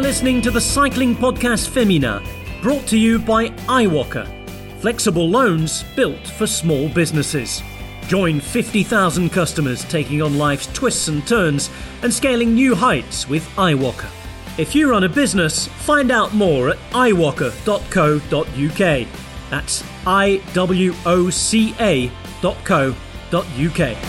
listening to the Cycling Podcast Femina, brought to you by iWalker. Flexible loans built for small businesses. Join 50,000 customers taking on life's twists and turns and scaling new heights with iWalker. If you run a business, find out more at iWalker.co.uk. That's iwoca.co.uk.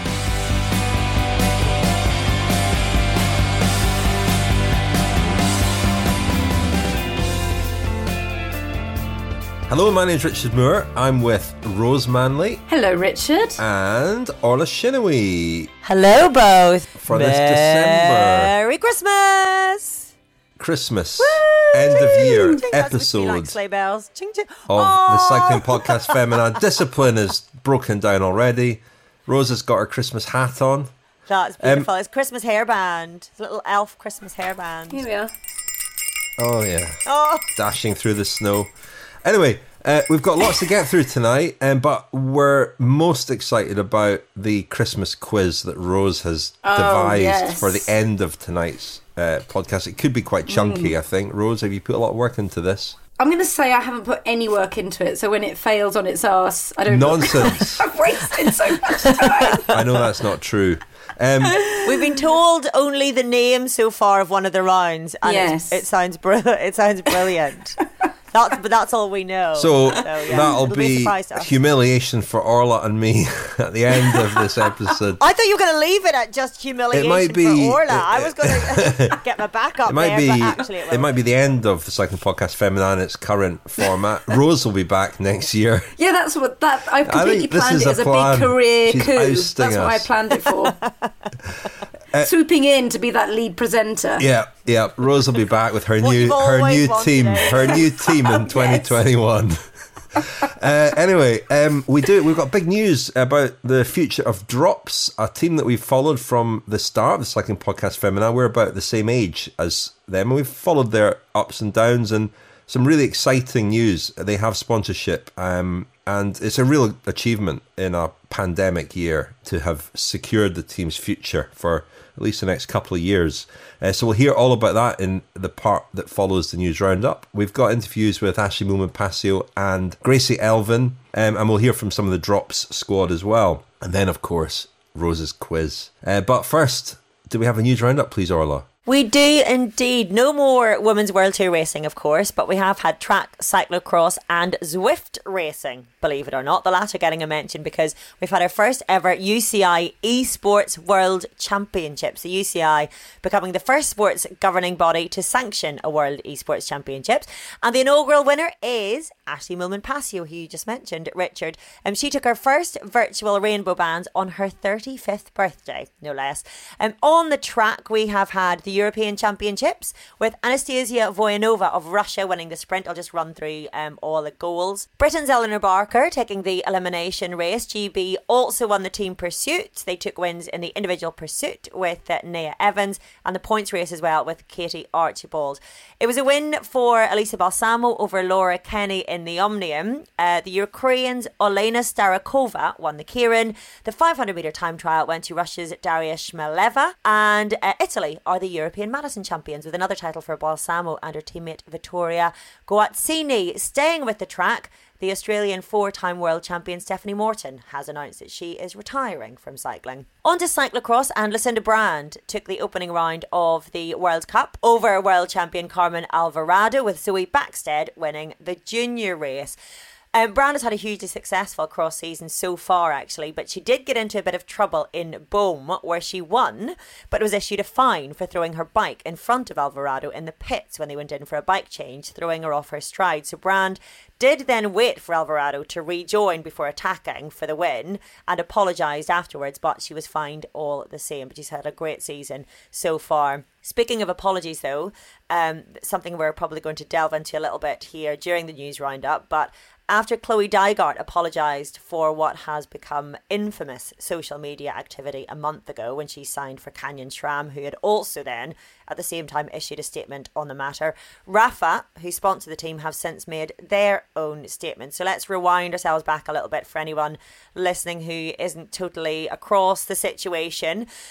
Hello, my name's Richard Moore. I'm with Rose Manley. Hello, Richard. And Orla Shinawee. Hello, both. For this December. Merry Christmas. Christmas. Woo! End of year Ching, ching. That's episode like sleigh bells. Ching, ching. of the Cycling Podcast Femina. Discipline is broken down already. Rose has got her Christmas hat on. That's beautiful. It's Christmas hairband. It's a little elf Christmas hairband. Here we are. Oh, yeah. Oh. Dashing through the snow. Anyway, we've got lots to get through tonight, but we're most excited about the Christmas quiz that Rose has devised for the end of tonight's podcast. It could be quite chunky, I think. Rose, have you put a lot of work into this? I'm going to say I haven't put any work into it, so when it fails on its arse, I don't Nonsense. I've wasted so much time. I know that's not true. We've been told only the name so far of one of the rounds, and yes. it sounds brilliant. But that's all we know. So yeah. that'll It'll be humiliation for Orla and me at the end of this episode. I thought you were going to leave it at just humiliation for Orla. I was going to get my back up but actually it might be the end of the Cycling Podcast Femina in its current format. Rose will be back next year. Yeah, that's what I've completely planned it as a plan. big career She's coup. ousting That's what I us. planned it for. Swooping in to be that lead presenter. Yeah. Rose will be back with her What new you've always team wanted. In 2021. Anyway, we've got big news about the future of Drops, a team that we've followed from the start of the Cycling Podcast Femina. We're about the same age as them, and we've followed their ups and downs, and some really exciting news. They have sponsorship, and it's a real achievement in a pandemic year to have secured the team's future for at least the next couple of years. So we'll hear all about that in the part that follows the news roundup. We've got interviews with Ashleigh Moolman-Pasio and Gracie Elvin, and we'll hear from some of the Drops squad as well. And then, of course, Rose's quiz. But first, do we have a news roundup, please, Orla? We do indeed. No more Women's World Tour racing, of course, but we have had track, cyclocross and Zwift racing, believe it or not. The latter getting a mention because we've had our first ever UCI Esports World Championships. The UCI becoming the first sports governing body to sanction a World Esports Championships. And the inaugural winner is Ashleigh Moolman-Pasio, who you just mentioned, Richard. She took her first virtual rainbow bands on her 35th birthday, no less. On the track, we have had the European Championships with Anastasia Voyanova of Russia winning the sprint. I'll just run through all the goals. Britain's Eleanor Barker taking the elimination race. GB also won the team pursuit. They took wins in the individual pursuit with Nea Evans, and the points race as well with Katie Archibald. It was a win for Elisa Balsamo over Laura Kenny in the Omnium. The Ukrainians Olena Starakova won the Keirin. The 500 metre time trial went to Russia's Daria Shmeleva, and Italy are the European Marathon champions with another title for Balsamo and her teammate Vittoria Guazzini. Staying with the track, the Australian four-time world champion Stephanie Morton has announced that she is retiring from cycling. On to cyclocross, and Lucinda Brand took the opening round of the World Cup over world champion Carmen Alvarado, with Zoe Backstead winning the junior race. Brand has had a hugely successful cross season so far, actually, but she did get into a bit of trouble in Bohm, where she won, but was issued a fine for throwing her bike in front of Alvarado in the pits when they went in for a bike change, throwing her off her stride. So Brand did then wait for Alvarado to rejoin before attacking for the win and apologised afterwards, but she was fined all the same. But she's had a great season so far. Speaking of apologies, though, something we're probably going to delve into a little bit here during the news roundup, but after Chloe Dygert apologised for what has become infamous social media activity a month ago when she signed for Canyon SRAM, who had also then at the same time issued a statement on the matter, Rapha, who sponsor the team, have since made their own statement. So let's rewind ourselves back a little bit for anyone listening who isn't totally across the situation.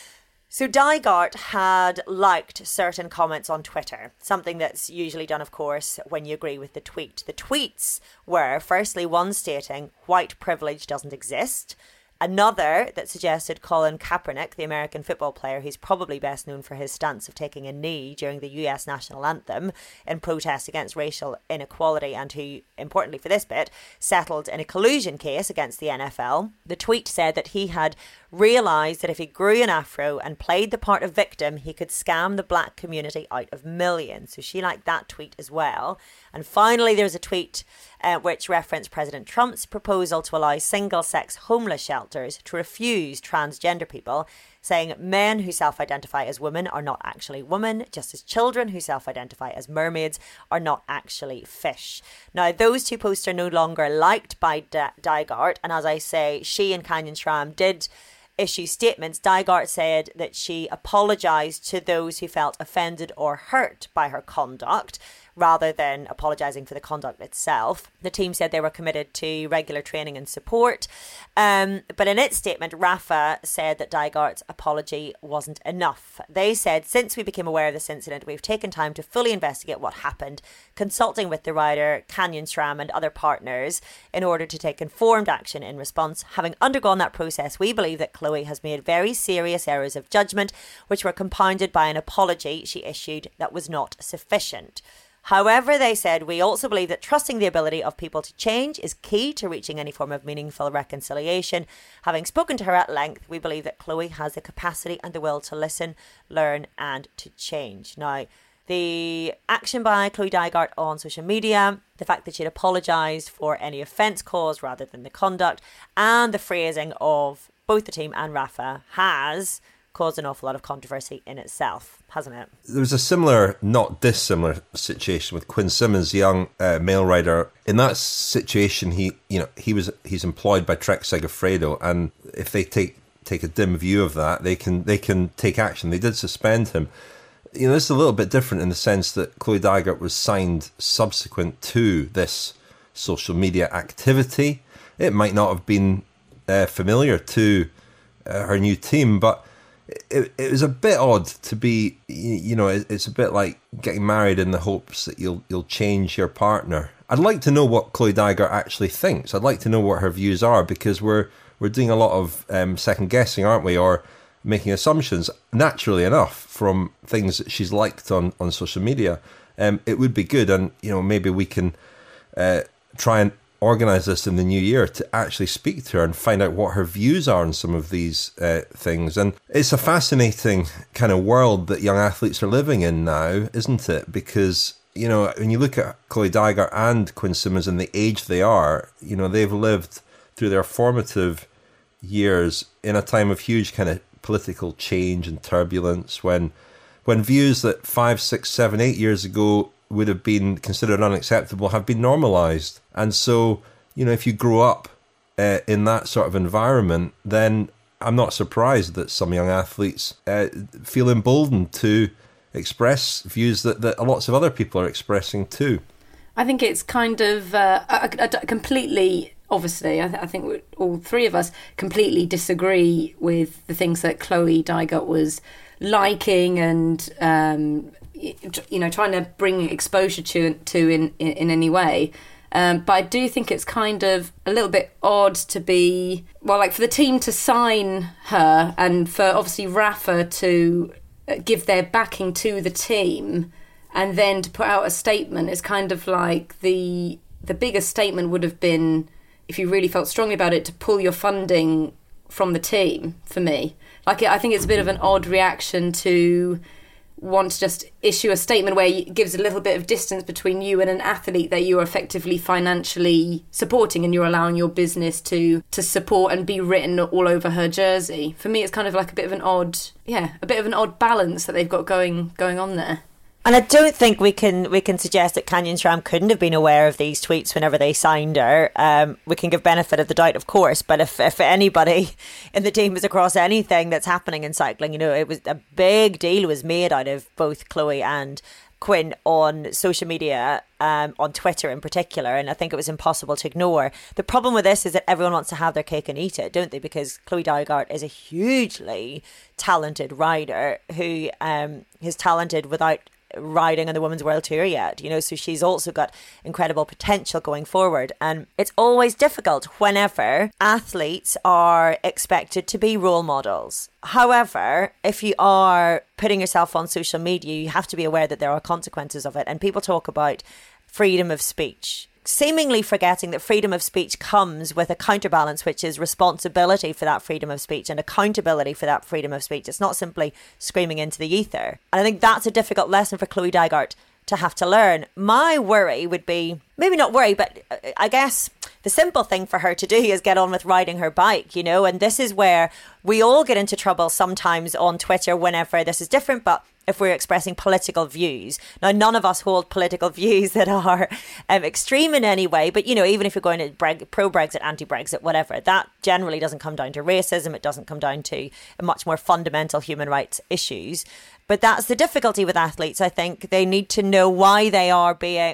So Dygert had liked certain comments on Twitter, something that's usually done, of course, when you agree with the tweet. The tweets were, firstly, one stating white privilege doesn't exist. Another that suggested Colin Kaepernick, the American football player who's probably best known for his stance of taking a knee during the US national anthem in protest against racial inequality, and who, importantly for this bit, settled in a collusion case against the NFL. The tweet said that he had realised that if he grew an afro and played the part of victim, he could scam the black community out of millions. So she liked that tweet as well. And finally, there's a tweet which referenced President Trump's proposal to allow single-sex homeless shelters to refuse transgender people, saying men who self-identify as women are not actually women, just as children who self-identify as mermaids are not actually fish. Now, those two posts are no longer liked by Dygert, and as I say, she and Canyon SRAM did issue statements. Dygert said that she apologised to those who felt offended or hurt by her conduct, rather than apologising for the conduct itself. The team said they were committed to regular training and support. But in its statement, Rafa said that Dygert's apology wasn't enough. They said, since we became aware of this incident, we've taken time to fully investigate what happened, consulting with the rider, Canyon SRAM and other partners in order to take informed action in response. Having undergone that process, we believe that Chloe has made very serious errors of judgment, which were compounded by an apology she issued that was not sufficient. However, they said, we also believe that trusting the ability of people to change is key to reaching any form of meaningful reconciliation. Having spoken to her at length, we believe that Chloe has the capacity and the will to listen, learn and to change. Now, the action by Chloe Dygert on social media, the fact that she'd apologised for any offence caused rather than the conduct, and the phrasing of both the team and Rafa has caused an awful lot of controversy in itself, hasn't it? There was a similar, not dissimilar situation with Quinn Simmons, the young male rider. In that situation, he's employed by Trek Segafredo, and if they take a dim view of that, they can take action. They did suspend him. You know, this is a little bit different in the sense that Chloe Dygert was signed subsequent to this social media activity. It might not have been familiar to her new team, but it was a bit odd to be, it's a bit like getting married in the hopes that you'll change your partner. I'd like to know what Chloe Dygert actually thinks. I'd like to know what her views are, because we're doing a lot of second guessing, aren't we, or making assumptions, naturally enough, from things that she's liked on social media. It would be good, and maybe we can try and organise this in the new year to actually speak to her and find out what her views are on some of these things. And it's a fascinating kind of world that young athletes are living in now, isn't it? Because, when you look at Chloe Dygert and Quinn Simmons and the age they are, they've lived through their formative years in a time of huge kind of political change and turbulence, when views that 5, 6, 7, 8 years ago would have been considered unacceptable have been normalised. And so, if you grow up in that sort of environment, then I'm not surprised that some young athletes feel emboldened to express views that lots of other people are expressing too. I think it's kind of completely, obviously, I think all three of us completely disagree with the things that Chloe Dygert was liking and trying to bring exposure to in any way. But I do think it's kind of a little bit odd to be, for the team to sign her and for obviously Rafa to give their backing to the team and then to put out a statement. Is kind of like the biggest statement would have been, if you really felt strongly about it, to pull your funding from the team, for me. I think it's a bit of an odd reaction to want to just issue a statement where it gives a little bit of distance between you and an athlete that you are effectively financially supporting, and you're allowing your business to support and be written all over her jersey. For me, it's kind of like a bit of an odd balance that they've got going on there. And I don't think we can suggest that Canyon SRAM couldn't have been aware of these tweets whenever they signed her. We can give benefit of the doubt, of course, but if anybody in the team is across anything that's happening in cycling, it was a big deal was made out of both Chloe and Quinn on social media, on Twitter in particular, and I think it was impossible to ignore. The problem with this is that everyone wants to have their cake and eat it, don't they? Because Chloe Dygert is a hugely talented rider who is talented without riding on the Women's World Tour yet, so she's also got incredible potential going forward. And it's always difficult whenever athletes are expected to be role models. However, if you are putting yourself on social media, you have to be aware that there are consequences of it. And people talk about freedom of speech, seemingly forgetting that freedom of speech comes with a counterbalance, which is responsibility for that freedom of speech and accountability for that freedom of speech. It's not simply screaming into the ether. And I think that's a difficult lesson for Chloe Dygert to have to learn. My worry would be, maybe not worry, but I guess the simple thing for her to do is get on with riding her bike, and this is where we all get into trouble sometimes on Twitter whenever this is different, but if we're expressing political views. Now, none of us hold political views that are extreme in any way, but, even if you're going to pro-Brexit, anti-Brexit, whatever, that generally doesn't come down to racism. It doesn't come down to much more fundamental human rights issues. But that's the difficulty with athletes. I think they need to know why they are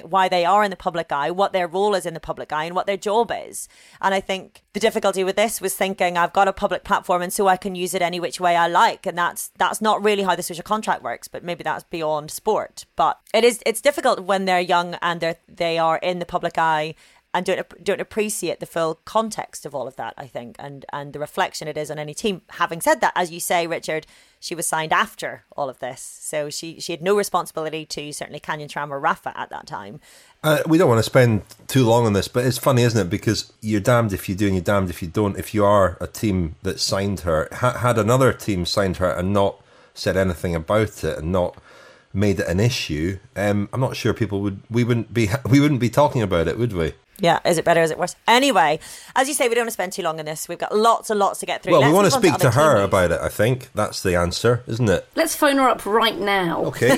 in the public eye, what their role is in the public eye, and what their job is. And I think the difficulty with this was thinking, I've got a public platform and so I can use it any which way I like. And that's not really how the social contract works, but maybe that's beyond sport. But it's difficult when they're young and they are in the public eye and don't appreciate the full context of all of that, I think, and the reflection it is on any team. Having said that, as you say, Richard, she was signed after all of this. So she had no responsibility to certainly Canyon SRAM or Rafa at that time. We don't want to spend too long on this, but it's funny, isn't it? Because you're damned if you do and you're damned if you don't. If you are a team that signed her, had another team signed her and not said anything about it and not made it an issue, I'm not sure we wouldn't be talking about it, would we? Yeah, is it better, is it worse? Anyway, as you say, we don't want to spend too long on this. We've got lots and lots to get through. Well, we want to speak to her about it, I think. That's the answer, isn't it? Let's phone her up right now. Okay.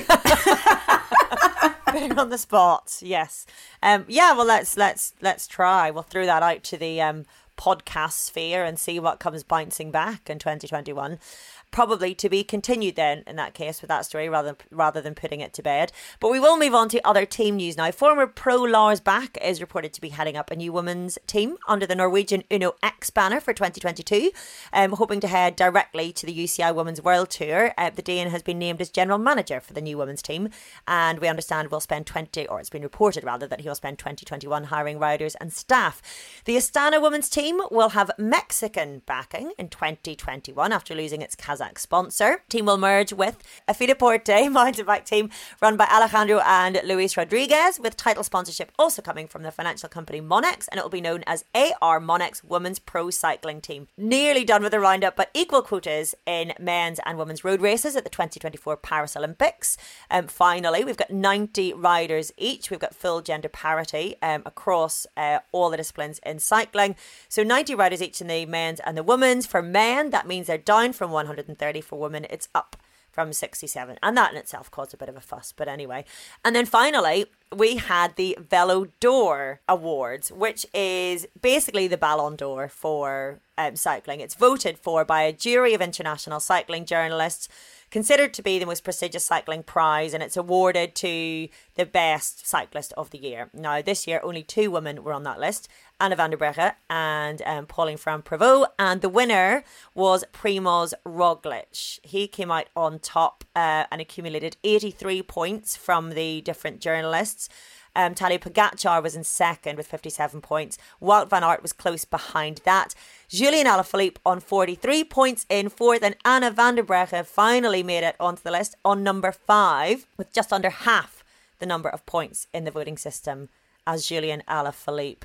Put her on the spot, yes. Well, let's try. We'll throw that out to the podcast sphere and see what comes bouncing back in 2021. Probably to be continued then in that case with that story rather than putting it to bed. But we will move on to other team news now. Former pro Lars Bak is reported to be heading up a new women's team under the Norwegian Uno X banner for 2022, hoping to head directly to the UCI Women's World Tour. The Dane has been named as general manager for the new women's team, and we understand it's been reported rather that he will spend 2021 hiring riders and staff. The Astana women's team will have Mexican backing in 2021 after losing its Kazakh sponsor. Team will merge with a Fideporte mountain bike team run by Alejandro and Luis Rodriguez, with title sponsorship also coming from the financial company Monex, and it will be known as AR Monex Women's Pro Cycling Team. Nearly done with the roundup, but equal quotas in men's and women's road races at the 2024 Paris Olympics. Finally, we've got 90 riders each. We've got full gender parity across all the disciplines in cycling. So 90 riders each in the men's and the women's. For men, that means they're down from 130. For women, it's up from 67. And that in itself caused a bit of a fuss. But anyway. And then finally, we had the Velo d'Or Awards, which is basically the Ballon d'Or for cycling. It's voted for by a jury of international cycling journalists, considered to be the most prestigious cycling prize, and it's awarded to the best cyclist of the year. Now, this year, only 2 women were on that list, Anna van der Breggen and Pauline Ferrand-Prévot, and the winner was Primoz Roglic. He came out on top and accumulated 83 points from the different journalists. Tadej Pogacar was in second with 57 points. Wout van Aert was close behind that. Julian Alaphilippe on 43 points in fourth, and Anna van der Breggen finally made it onto the list on number 5 with just under half the number of points in the voting system as Julian Alaphilippe.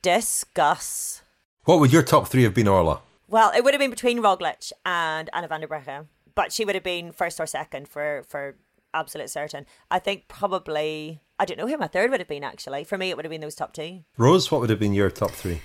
Discuss. What would your top 3 have been, Orla? Well, it would have been between Roglic and Anna van der Breggen, but she would have been first or second for absolute certain. I think probably, I don't know who my third would have been actually. For me, it would have been those top 2. Rose, what would have been your top 3?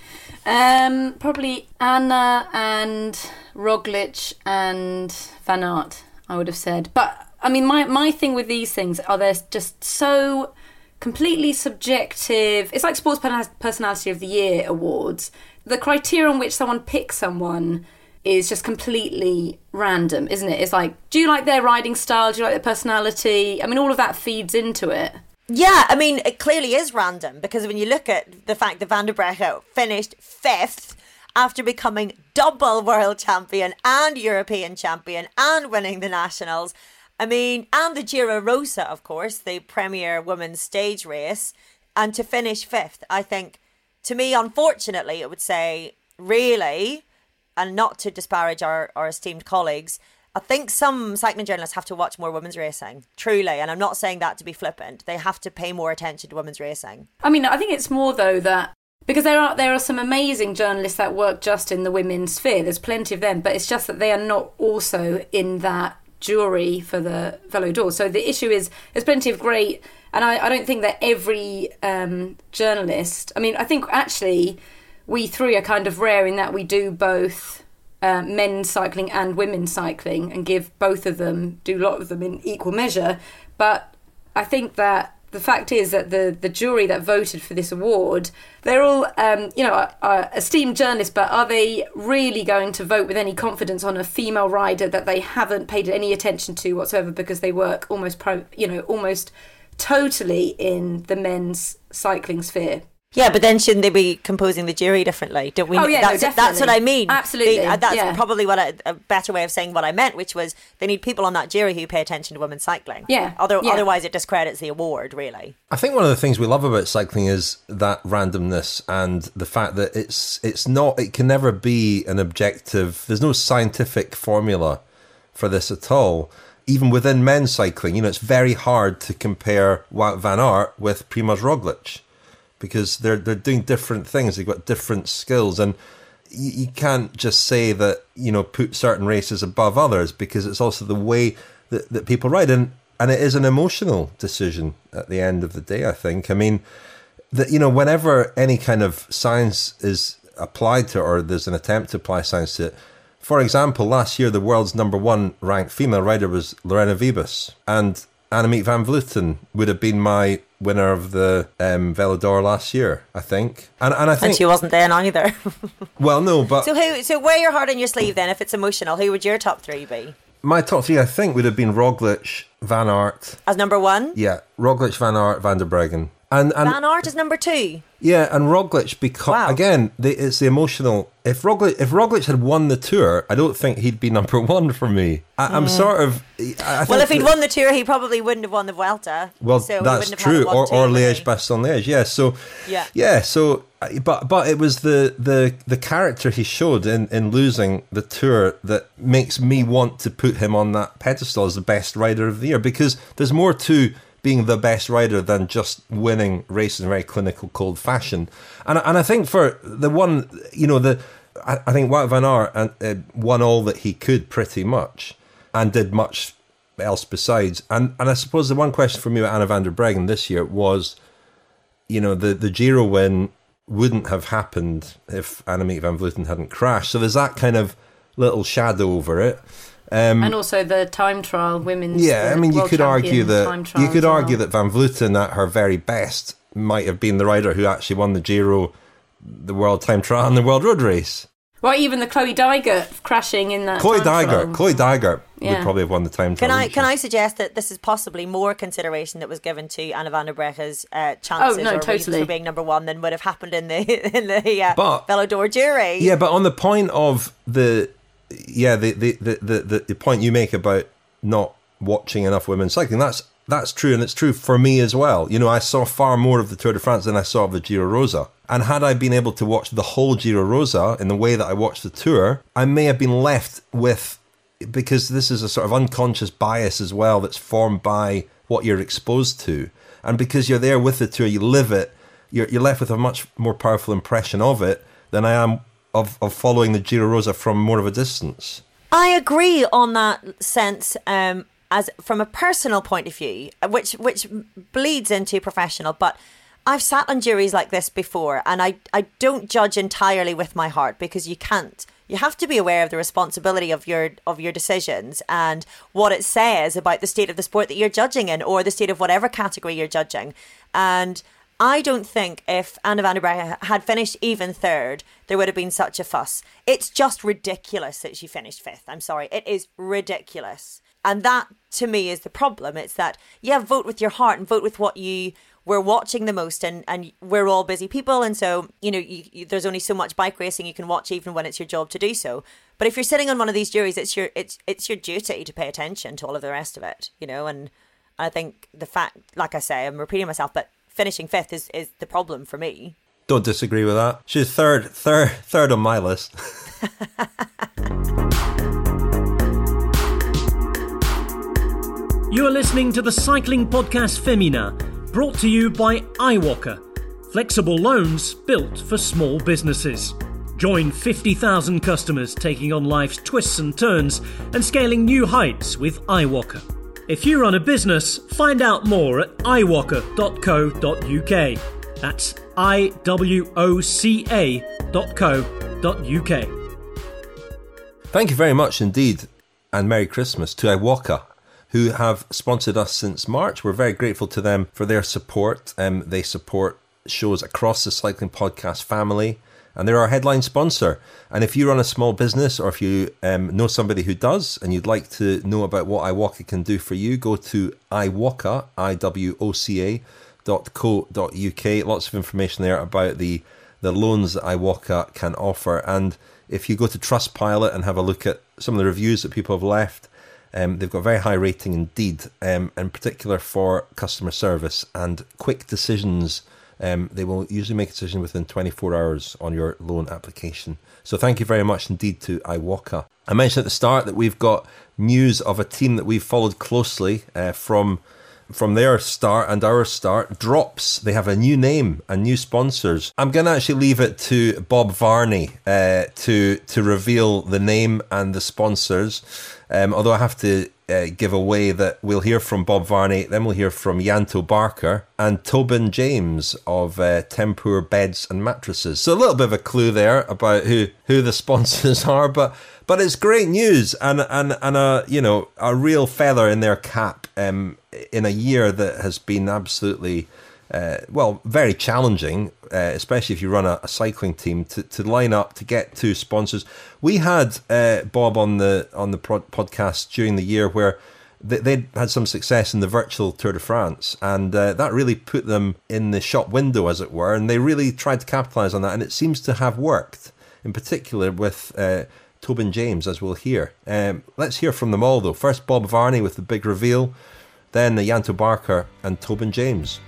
Probably Anna and Roglic and Van Aert, I would have said. But I mean, my thing with these things are they're just so completely subjective. It's like Sports Personality of the Year awards. The criteria on which someone picks someone is just completely random, isn't it? It's like, do you like their riding style? Do you like their personality? I mean, all of that feeds into it. Yeah, I mean, it clearly is random, because when you look at the fact that Van der Breggen finished 5th after becoming double world champion and European champion and winning the nationals, I mean, and the Giro Rosa, of course, the premier women's stage race, and to finish 5th, I think, to me, unfortunately, it would say, really, and not to disparage our esteemed colleagues, I think some cycling journalists have to watch more women's racing, truly, and I'm not saying that to be flippant. They have to pay more attention to women's racing. I mean, I think it's more, though, that because there are some amazing journalists that work just in the women's sphere. There's plenty of them, but it's just that they are not also in that jury for the Vélo d'Or. So the issue is there's plenty of great, and I don't think that every journalist, I mean, I think actually we three are kind of rare in that we do both men's cycling and women's cycling and give both of them, do a lot of them in equal measure. But I think that the fact is that the jury that voted for this award, they're all, esteemed journalists, but are they really going to vote with any confidence on a female rider that they haven't paid any attention to whatsoever because they work almost totally in the men's cycling sphere? Yeah, but then shouldn't they be composing the jury differently? Don't we? Oh, yeah, that's what I mean. Absolutely. That's probably a better way of saying what I meant, which was they need people on that jury who pay attention to women's cycling. Yeah. Otherwise, it discredits the award, really. I think one of the things we love about cycling is that randomness and the fact that it can never be an objective. There's no scientific formula for this at all. Even within men's cycling, it's very hard to compare Wout van Aert with Primož Roglič, because they're doing different things. They've got different skills, and you can't just say that, put certain races above others, because it's also the way that people ride, and it is an emotional decision at the end of the day, I think. I mean, that whenever any kind of science is applied to it, or there's an attempt to apply science to it. For example, last year the world's #1 ranked female rider was Lorena Wiebes, and Annemiek van Vleuten would have been my winner of the Vélo d'Or last year, I think. And I think... And she wasn't then either. Well, no, but... So wear your heart on your sleeve then, if it's emotional. Who would your top 3 be? My top 3, I think, would have been Roglič, Van Aert. As number 1? Yeah, Roglič, Van Aert, Van der Breggen. And Van Aert is number 2? Yeah, and Roglič, because again, it's the emotional. If Roglič had won the Tour, I don't think he'd be number 1 for me. I'm sort of. Well, if he'd won the Tour, he probably wouldn't have won the Vuelta. Well, so that's true. Or Liège-Bastogne-Liège. Yeah. So. Yeah. So, but it was the character he showed in losing the Tour that makes me want to put him on that pedestal as the best rider of the year, because there's more to being the best rider than just winning races in very clinical, cold fashion. And I think for the one, I think Wout van Aert won all that he could pretty much, and did much else besides. And I suppose the one question for me about Anna van der Breggen this year was, the Giro win wouldn't have happened if Annemiek van Vleuten hadn't crashed. So there's that kind of little shadow over it. And also the time trial, women's. Yeah, I mean, you could argue that Van Vleuten at her very best might have been the rider who actually won the Giro, the World Time Trial, and the World Road Race. Well, even the Chloe Dygert crashing in that. Chloe Dygert would probably have won the time trial. Can I suggest that this is possibly more consideration that was given to Anna van der Breggen's chances for being number 1 than would have happened in the Vélo d'Or jury? Yeah, but on the point of the point you make about not watching enough women's cycling, that's true, and it's true for me as well. I saw far more of the Tour de France than I saw of the Giro Rosa. And had I been able to watch the whole Giro Rosa in the way that I watched the Tour, I may have been left with, because this is a sort of unconscious bias as well that's formed by what you're exposed to. And because you're there with the Tour, you live it, you're left with a much more powerful impression of it than I am of following the Giro Rosa from more of a distance. I agree on that sense, as from a personal point of view, which bleeds into professional, but I've sat on juries like this before, and I don't judge entirely with my heart, because you can't. You have to be aware of the responsibility of your decisions and what it says about the state of the sport that you're judging in, or the state of whatever category you're judging. And I don't think if Anna van der Breggen had finished even third, there would have been such a fuss. It's just ridiculous that she finished fifth. I'm sorry. It is ridiculous. And that, to me, is the problem. It's that, vote with your heart and vote with what you were watching the most. And we're all busy people. And so, there's only so much bike racing you can watch, even when it's your job to do so. But if you're sitting on one of these juries, it's your duty to pay attention to all of the rest of it, And I think the fact, like I say, I'm repeating myself, but finishing fifth is the problem for me. Don't disagree with that. She's third on my list. You are listening to the cycling podcast Femina, brought to you by iWalker. Flexible loans built for small businesses. Join 50,000 customers taking on life's twists and turns and scaling new heights with iWalker. If you run a business, find out more at iWalker.co.uk. That's iwoca.co.uk. Thank you very much indeed, and Merry Christmas to iWalker, who have sponsored us since March. We're very grateful to them for their support. They support shows across the Cycling Podcast family, and they're our headline sponsor. And if you run a small business, or if you know somebody who does, and you'd like to know about what iWalker can do for you, go to iWoca, iwoca.co.uk. Lots of information there about the loans that iWalker can offer. And if you go to Trustpilot and have a look at some of the reviews that people have left, they've got a very high rating indeed, in particular for customer service and quick decisions. They will usually make a decision within 24 hours on your loan application. So thank you very much indeed to iWalker. I mentioned at the start that we've got news of a team that we've followed closely from their start and our start. Drops. They have a new name and new sponsors. I'm going to actually leave it to Bob Varney to reveal the name and the sponsors. Although I have to give away that we'll hear from Bob Varney, then we'll hear from Janto Barker and Tobin James of Tempur Beds and Mattresses. So a little bit of a clue there about who the sponsors are, but it's great news and a real feather in their cap in a year that has been absolutely very challenging, especially if you run a cycling team, to line up to get two sponsors. We had Bob on the podcast during the year where they'd had some success in the virtual Tour de France, and that really put them in the shop window, as it were, and they really tried to capitalise on that, and it seems to have worked, in particular with Tobin James, as we'll hear. Let's hear from them all, though. First, Bob Varney with the big reveal, then Janto Barker and Tobin James.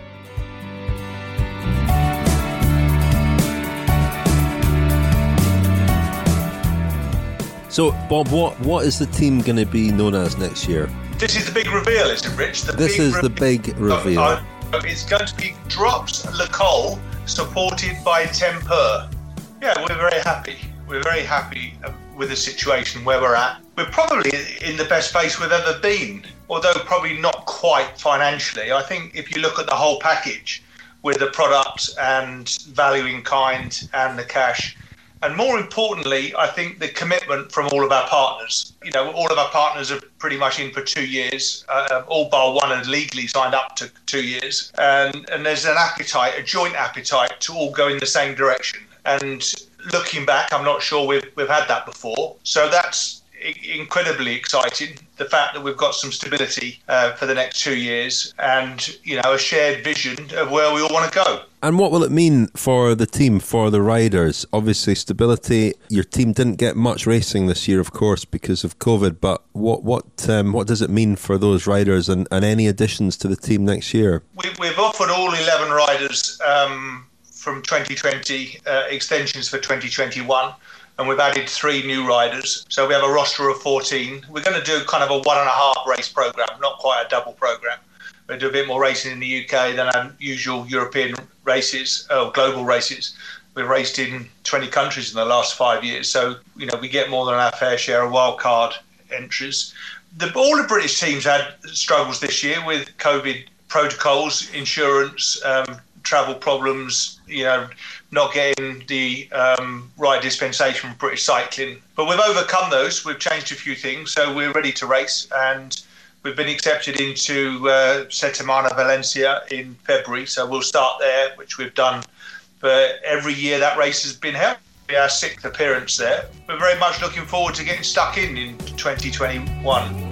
So, Bob, what is the team going to be known as next year? This is the big reveal, isn't it, Rich? The big reveal. It's going to be Drops Le Col, supported by Tempur. Yeah, we're very happy. We're very happy with the situation where we're at. We're probably in the best place we've ever been, although probably not quite financially. I think if you look at the whole package with the product and value in kind and the cash, and more importantly, I think the commitment from all of our partners. All of our partners are pretty much in for 2 years. All bar one are legally signed up to 2 years. And there's an appetite, a joint appetite to all go in the same direction. And looking back, I'm not sure we've had that before. So that's incredibly exciting. The fact that we've got some stability for the next 2 years and, a shared vision of where we all want to go. And what will it mean for the team, for the riders? Obviously, stability. Your team didn't get much racing this year, of course, because of COVID. But what does it mean for those riders and any additions to the team next year? We've offered all 11 riders from 2020 extensions for 2021. And we've added 3 new riders. So we have a roster of 14. We're going to do kind of a 1.5 race programme, not quite a double programme. We'll do a bit more racing in the UK than our usual European races, or global races. We've raced in 20 countries in the last 5 years. So, we get more than our fair share of wildcard entries. All the British teams had struggles this year with COVID protocols, insurance, travel problems, not getting the right dispensation from British Cycling. But we've overcome those. We've changed a few things, so we're ready to race. And We've been accepted into Settimana Valencia in February, so we'll start there, which we've done for every year that race has been held. Our 6th appearance there. We're very much looking forward to getting stuck in 2021.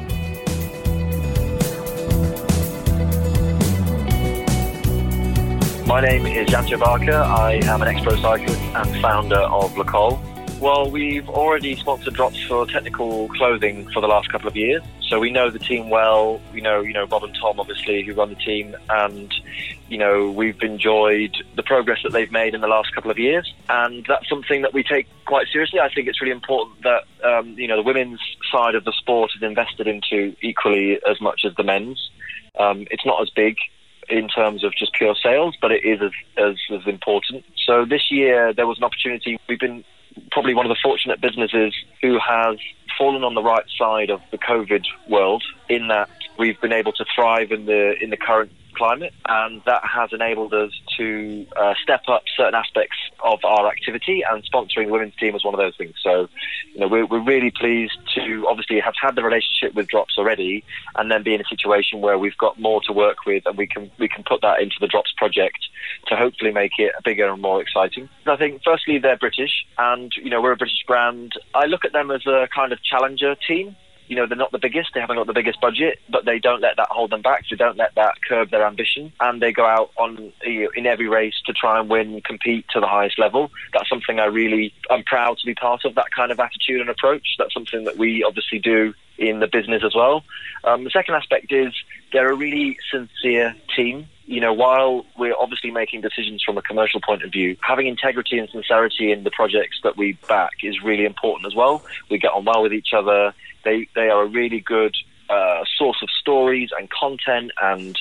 My name is Jancho Barker. I am an ex-pro cyclist and founder of Le Col. Well, we've already sponsored Drops for technical clothing for the last couple of years. So we know the team well. We know Bob and Tom, obviously, who run the team. And, we've enjoyed the progress that they've made in the last couple of years. And that's something that we take quite seriously. I think it's really important that, the women's side of the sport is invested into equally as much as the men's. It's not as big in terms of just pure sales, but it is as important. So this year there was an opportunity. We've been probably one of the fortunate businesses who has fallen on the right side of the COVID world, in that we've been able to thrive in the current climate, and that has enabled us to step up certain aspects of our activity, and sponsoring the women's team was one of those things. So, we're really pleased to obviously have had the relationship with Drops already, and then be in a situation where we've got more to work with, and we can put that into the Drops project to hopefully make it bigger and more exciting. I think firstly they're British, and we're a British brand. I look at them as a kind of challenger team. They're not the biggest, they haven't got the biggest budget, but they don't let that hold them back. They don't let that curb their ambition, and they go out in every race to try and win, compete to the highest level. That's something I'm proud to be part of, that kind of attitude and approach. That's something that we obviously do in the business as well. The second aspect is they're a really sincere team. While we're obviously making decisions from a commercial point of view, having integrity and sincerity in the projects that we back is really important as well. We get on well with each other. They are a really good source of stories and content, and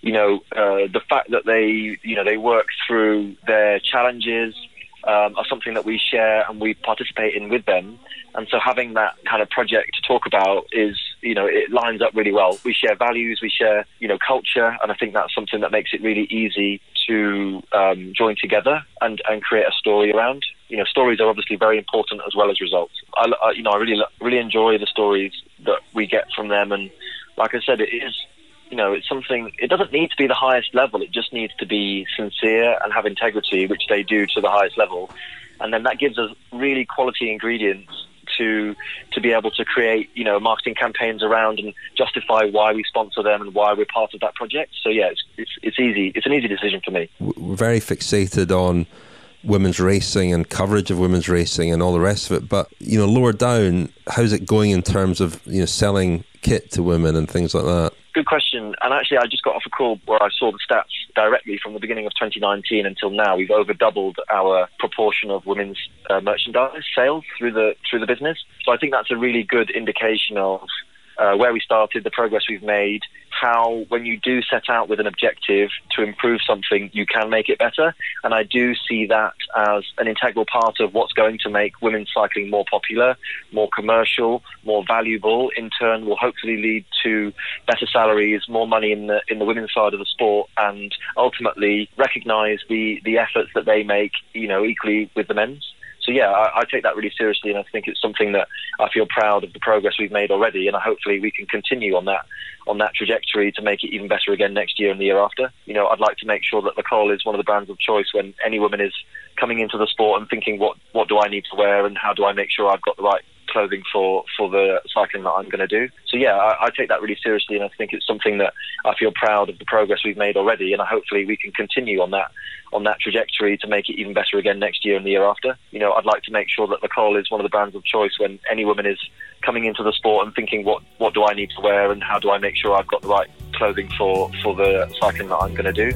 the fact that they work through their challenges are something that we share and we participate in with them. And so having that kind of project to talk about is, it lines up really well. We share values, we share, culture, and I think that's something that makes it really easy to join together and create a story around. Stories are obviously very important as well as results. I really enjoy the stories that we get from them, and like I said, it is, it's something. It doesn't need to be the highest level. It just needs to be sincere and have integrity, which they do to the highest level, and then that gives us really quality ingredients to be able to create, marketing campaigns around and justify why we sponsor them and why we're part of that project. So yeah, it's easy. It's an easy decision for me. We're very fixated on women's racing and coverage of women's racing and all the rest of it, but lower down, how's it going in terms of selling kit to women and things like that? Good question. And actually, I just got off a call where I saw the stats directly from the beginning of 2019 until now. We've over doubled our proportion of women's merchandise sales through the business. So I think that's a really good indication of where we started, the progress we've made, how when you do set out with an objective to improve something, you can make it better. And I do see that as an integral part of what's going to make women's cycling more popular, more commercial, more valuable. In turn, will hopefully lead to better salaries, more money in the women's side of the sport, and ultimately recognise the efforts that they make, equally with the men's. So yeah, I take that really seriously, and I think it's something that I feel proud of the progress we've made already, and hopefully we can continue on that trajectory to make it even better again next year and the year after. I'd like to make sure that Le Col is one of the brands of choice when any woman is coming into the sport and thinking, what do I need to wear, and how do I make sure I've got the right clothing for the cycling that I'm going to do. So yeah, I take that really seriously, and I think it's something that I feel proud of the progress we've made already, and hopefully we can continue on that trajectory to make it even better again next year and the year after. I'd like to make sure that Le Col is one of the brands of choice when any woman is coming into the sport and thinking, what do I need to wear, and how do I make sure I've got the right clothing for the cycling that I'm going to do.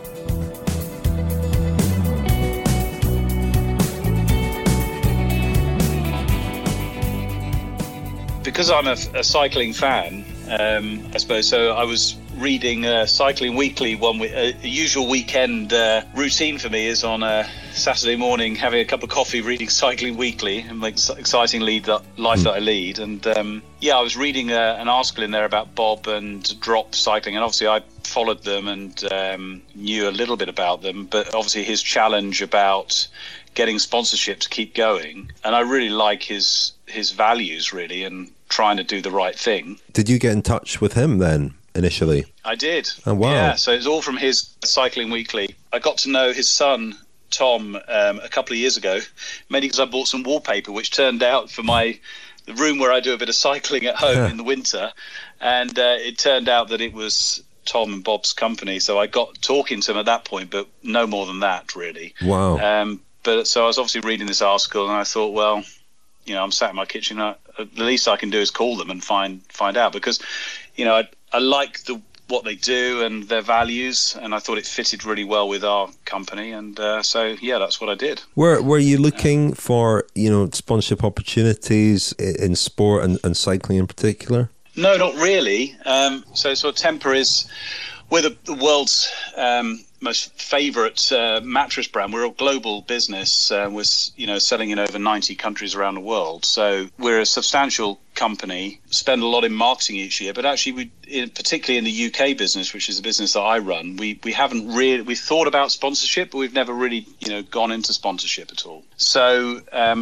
Because I'm a cycling fan, I suppose, so I was reading Cycling Weekly. A usual weekend routine for me is on a Saturday morning having a cup of coffee, reading Cycling Weekly, and the exciting life that I lead. And I was reading an article in there about Bob and Drop Cycling, and obviously I followed them and knew a little bit about them, but obviously his challenge about getting sponsorship to keep going. And I really like his values, really, and trying to do the right thing. Did you get in touch with him then, initially? I did. Oh, wow. Yeah, so it's all from his Cycling Weekly. I got to know his son, Tom, a couple of years ago, mainly because I bought some wallpaper, which turned out for the room where I do a bit of cycling at home in the winter. And it turned out that it was Tom and Bob's company. So I got talking to him at that point, but no more than that, really. Wow. But so I was obviously reading this article, and I thought, well, I'm sat in my kitchen. The least I can do is call them and find out, because, I like what they do and their values, and I thought it fitted really well with our company, and so that's what I did. Were you looking for sponsorship opportunities in sport and cycling in particular? No, not really. So Tempur we're the world's most favourite mattress brand. We're a global business. We're selling in over 90 countries around the world. So we're a substantial company. Spend a lot in marketing each year, but actually, particularly in the UK business, which is the business that I run, we haven't really. We thought about sponsorship, but we've never really gone into sponsorship at all. So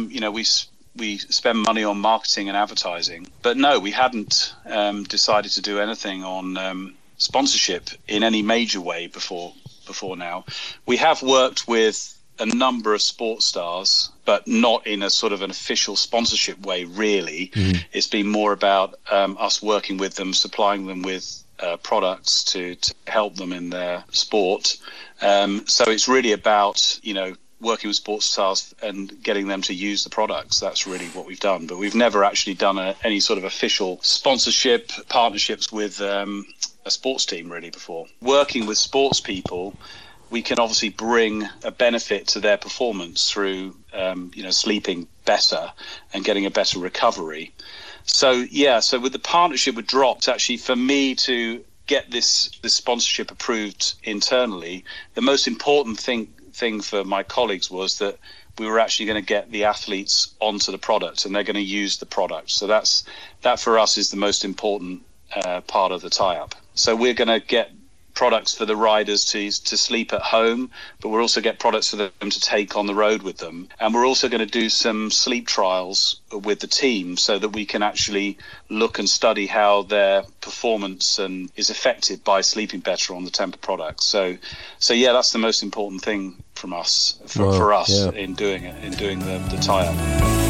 we spend money on marketing and advertising, but no, we hadn't decided to do anything on sponsorship in any major way before now. We have worked with a number of sports stars, but not in a sort of an official sponsorship way, really. Mm-hmm. It's been more about us working with them, supplying them with products to help them in their sport. So it's really about, working with sports stars and getting them to use the products. That's really what we've done. But we've never actually done any sort of official sponsorship partnerships with a sports team really before. Working with sports people, we can obviously bring a benefit to their performance through, sleeping better and getting a better recovery. So with the partnership with Drops, actually for me to get this sponsorship approved internally, the most important thing for my colleagues was that we were actually going to get the athletes onto the product and they're going to use the product. So that for us is the most important part of the tie-up. So we're going to get products for the riders to sleep at home, but we'll also get products for them to take on the road with them. And we're also going to do some sleep trials with the team so that we can actually look and study how their performance is affected by sleeping better on the Tempur products. So that's the most important thing from us, for us in doing the tie-up.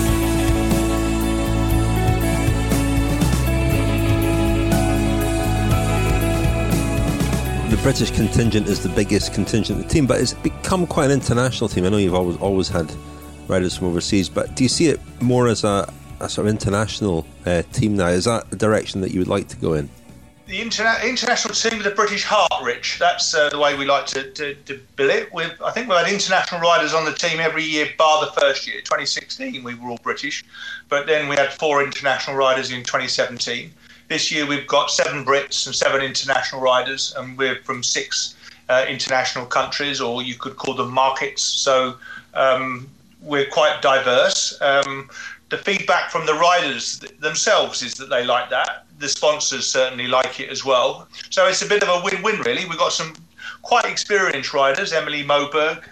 The British contingent is the biggest contingent of the team, but it's become quite an international team. I know you've always had riders from overseas, but do you see it more as a sort of international team now? Is that the direction that you would like to go in? The international team with a British heart, Rich. That's the way we like to bill it. I think we've had international riders on the team every year, bar the first year. 2016, we were all British, but then we had 4 international riders in 2017. This year we've got 7 Brits and 7 international riders, and we're from 6 international countries, or you could call them markets. So we're quite diverse. The feedback from the riders themselves is that they like that. The sponsors certainly like it as well. So it's a bit of a win-win, really. We've got some quite experienced riders. Emily Moberg,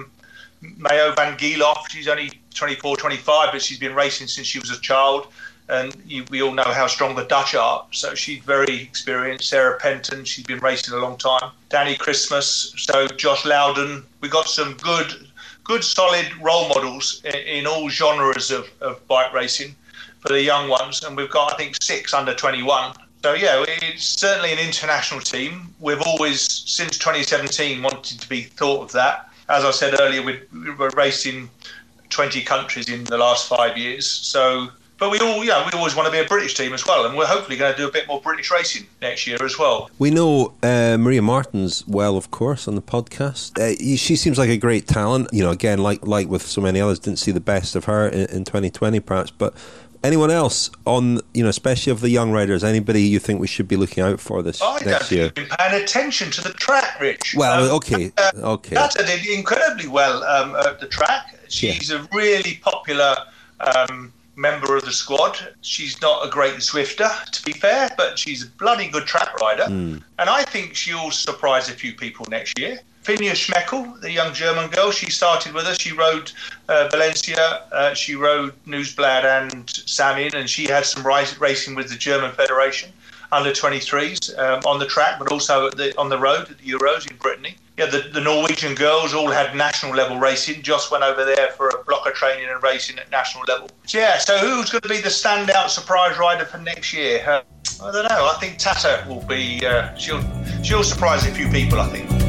Mayo van Gielof, she's only 24, 25, but she's been racing since she was a child. And we all know how strong the Dutch are, so she's very experienced. Sarah Penton, she's been racing a long time. Danny Christmas, so Josh Loudon. We got some good solid role models in all genres of bike racing for the young ones, and we've got, I think, 6 under 21. So it's certainly an international team. We've always, since 2017, wanted to be thought of that. As I said earlier, we were racing 20 countries in the last 5 years, but we always want to be a British team as well, and we're hopefully going to do a bit more British racing next year as well. We know Maria Martins well, of course, on the podcast. She seems like a great talent. Again, like with so many others, didn't see the best of her in 2020, perhaps. But anyone else on, especially of the young riders, anybody you think we should be looking out for this next year? I've been paying attention to the track, Rich. Well, okay. Nata did incredibly well at the track. She's a really popular member of the squad. She's not a great Zwifter, to be fair, but she's a bloody good track rider. And I think she'll surprise a few people next year. Finja Schmeckel, the young German girl, she started with us. She rode Valencia, she rode Nieuwsblad and Samin, and she had some racing with the German Federation under 23s on the track, but also on the road at the Euros in Brittany. Yeah, the Norwegian girls all had national level racing. Joss went over there for a block of training and racing at national level. So who's going to be the standout surprise rider for next year? I don't know. I think Tata will be. She'll surprise a few people, I think.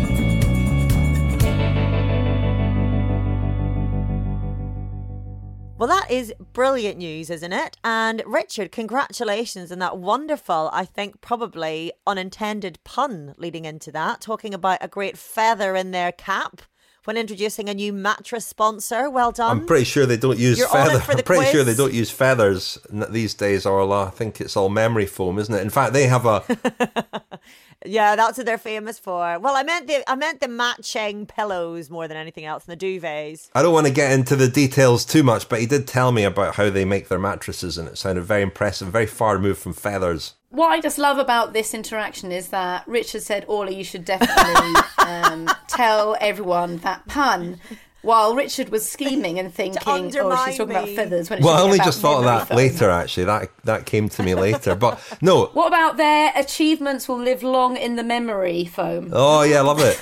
Well, that is brilliant news, isn't it? And Richard, congratulations on that wonderful, I think probably unintended pun leading into that, talking about a great feather in their cap when introducing a new mattress sponsor. Well done. I'm pretty sure they don't use feathers. I'm pretty sure they don't use feathers these days, Orla. I think it's all memory foam, isn't it? In fact, they have a... Yeah, that's what they're famous for. Well, I meant the matching pillows more than anything else, and the duvets. I don't want to get into the details too much, but he did tell me about how they make their mattresses, and it sounded very impressive, very far removed from feathers. What I just love about this interaction is that Richard said, Orla, you should definitely tell everyone that pun. While Richard was scheming and thinking, oh, she's talking about feathers. When well, I only just thought of that later, actually. That came to me later. But no. What about their achievements will live long in the memory foam? Oh, yeah, love it.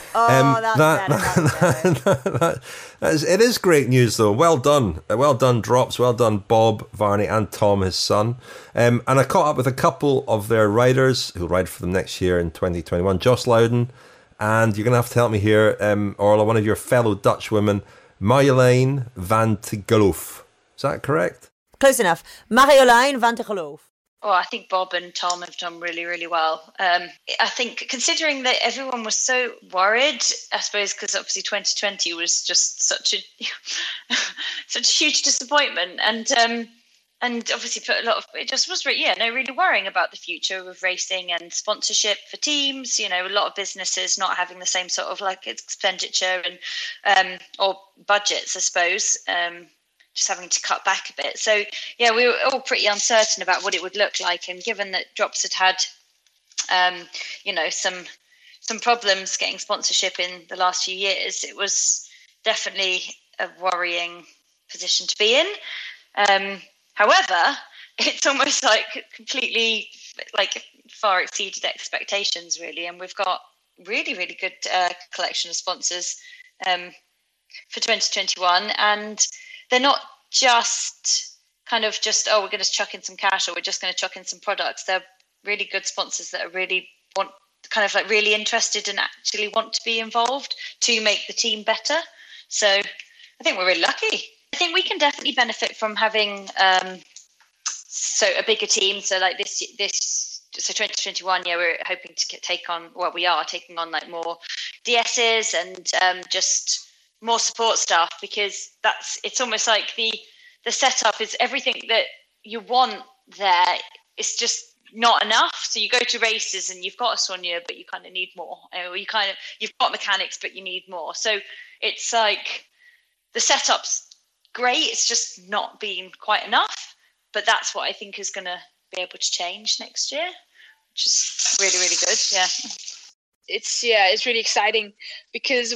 It is great news, though. Well done. Well done, Drops. Well done, Bob Varney and Tom, his son. And I caught up with a couple of their riders who'll ride for them next year in 2021. Jos Loudon. And you're going to have to help me here, Orla, one of your fellow Dutch women, Marjolein van te Geloof. Is that correct? Close enough. Marjolein van te Geloof. Oh, I think Bob and Tom have done really, really well. I think considering that everyone was so worried, I suppose, because obviously 2020 was just such a huge disappointment. And obviously put a lot of, it just was really worrying about the future of racing and sponsorship for teams, a lot of businesses not having the same sort of like expenditure and or budgets, I suppose, just having to cut back a bit. So yeah, we were all pretty uncertain about what it would look like. And given that Drops had some problems getting sponsorship in the last few years, it was definitely a worrying position to be in. However, it's almost like completely far exceeded expectations, really. And we've got really, really good collection of sponsors for 2021. And they're not just we're going to chuck in some cash or we're just going to chuck in some products. They're really good sponsors that are really really interested and actually want to be involved to make the team better. So I think we're really lucky. I think we can definitely benefit from having a bigger team. So like this 2021, we're hoping to we are taking on like more DSs and just more support staff, because it's almost like the setup is everything that you want there. It's just not enough. So you go to races and you've got a soigneur, but you kind of need more. You've got mechanics, but you need more. So it's like the setup's great, it's just not been quite enough, but that's what I think is going to be able to change next year, which is really, really good. It's really exciting because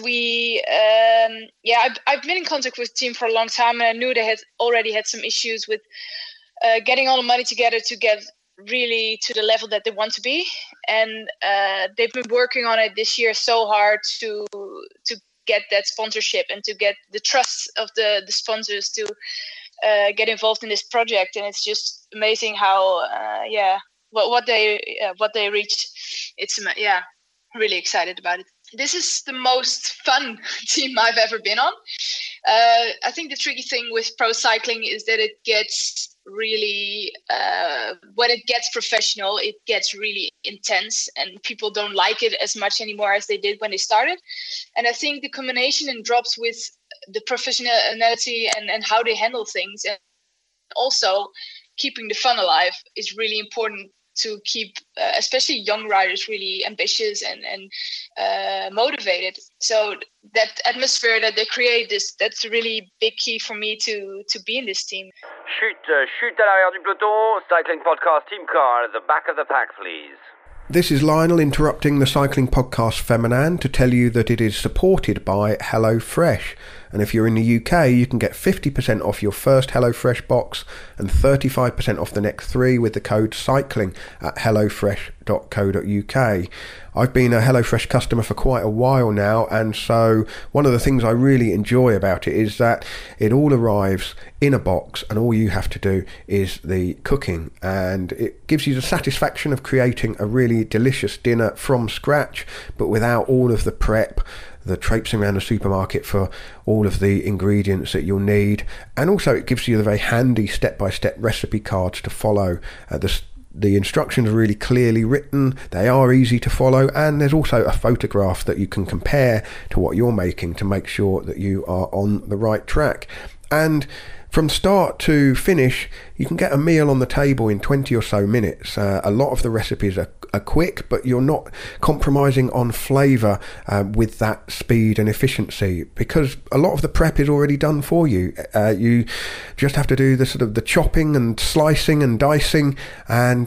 I've been in contact with the team for a long time, and I knew they had already had some issues with getting all the money together to get really to the level that they want to be, and they've been working on it this year so hard to get that sponsorship and to get the trust of the sponsors to get involved in this project. And it's just amazing how what they reached. It's really excited about it. This is the most fun team I've ever been on. I think the tricky thing with pro cycling is that it gets really when it gets professional, it gets really intense, and people don't like it as much anymore as they did when they started. And I think the combination in Drops with the professionality and how they handle things, and also keeping the fun alive, is really important to keep especially young riders really ambitious and motivated. So that atmosphere that they create, that's a really big key for me to be in this team. Chute à l'arrière du peloton, cycling podcast team car at the back of the pack, please. This is Lionel interrupting the cycling podcast Feminine to tell you that it is supported by HelloFresh. And if you're in the UK, you can get 50% off your first HelloFresh box and 35% off the next 3 with the code CYCLING at hellofresh.co.uk. I've been a HelloFresh customer for quite a while now, and so one of the things I really enjoy about it is that it all arrives in a box and all you have to do is the cooking, and it gives you the satisfaction of creating a really delicious dinner from scratch, but without all of the prep, the traipsing around the supermarket for all of the ingredients that you'll need. And also it gives you the very handy step-by-step recipe cards to follow. The instructions are really clearly written, they are easy to follow, and there's also a photograph that you can compare to what you're making to make sure that you are on the right track. And from start to finish, you can get a meal on the table in 20 or so minutes. A lot of the recipes are quick, but you're not compromising on flavour with that speed and efficiency, because a lot of the prep is already done for you. You just have to do the sort of the chopping and slicing and dicing, and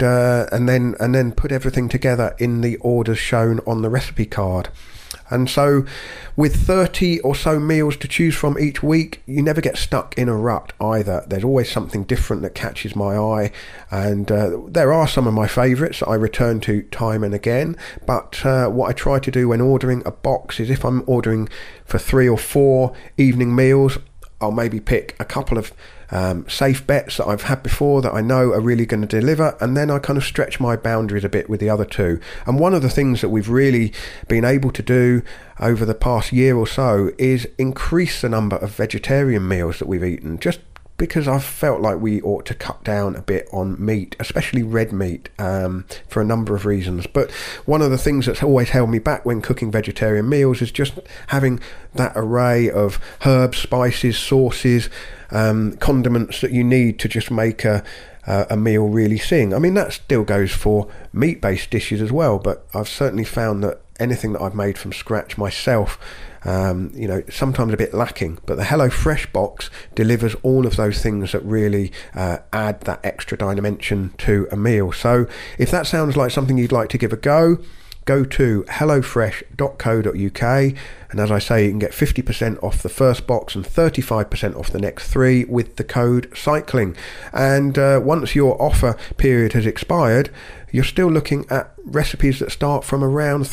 then put everything together in the orders shown on the recipe card. And so with 30 or so meals to choose from each week, you never get stuck in a rut either. There's always something different that catches my eye, and there are some of my favourites that I return to time and again. But what I try to do when ordering a box is, if I'm ordering for 3 or 4 evening meals, I'll maybe pick a couple of safe bets that I've had before that I know are really going to deliver, and then I kind of stretch my boundaries a bit with the other 2. And one of the things that we've really been able to do over the past year or so is increase the number of vegetarian meals that we've eaten, just because I've felt like we ought to cut down a bit on meat, especially red meat, for a number of reasons. But one of the things that's always held me back when cooking vegetarian meals is just having that array of herbs, spices, sauces, condiments that you need to just make a meal really sing. I mean, that still goes for meat-based dishes as well, but I've certainly found that anything that I've made from scratch myself, sometimes a bit lacking. But the HelloFresh box delivers all of those things that really add that extra dimension to a meal. So if that sounds like something you'd like to give a go to hellofresh.co.uk, and as I say, you can get 50% off the first box and 35% off the next 3 with the code CYCLING. And once your offer period has expired, you're still looking at recipes that start from around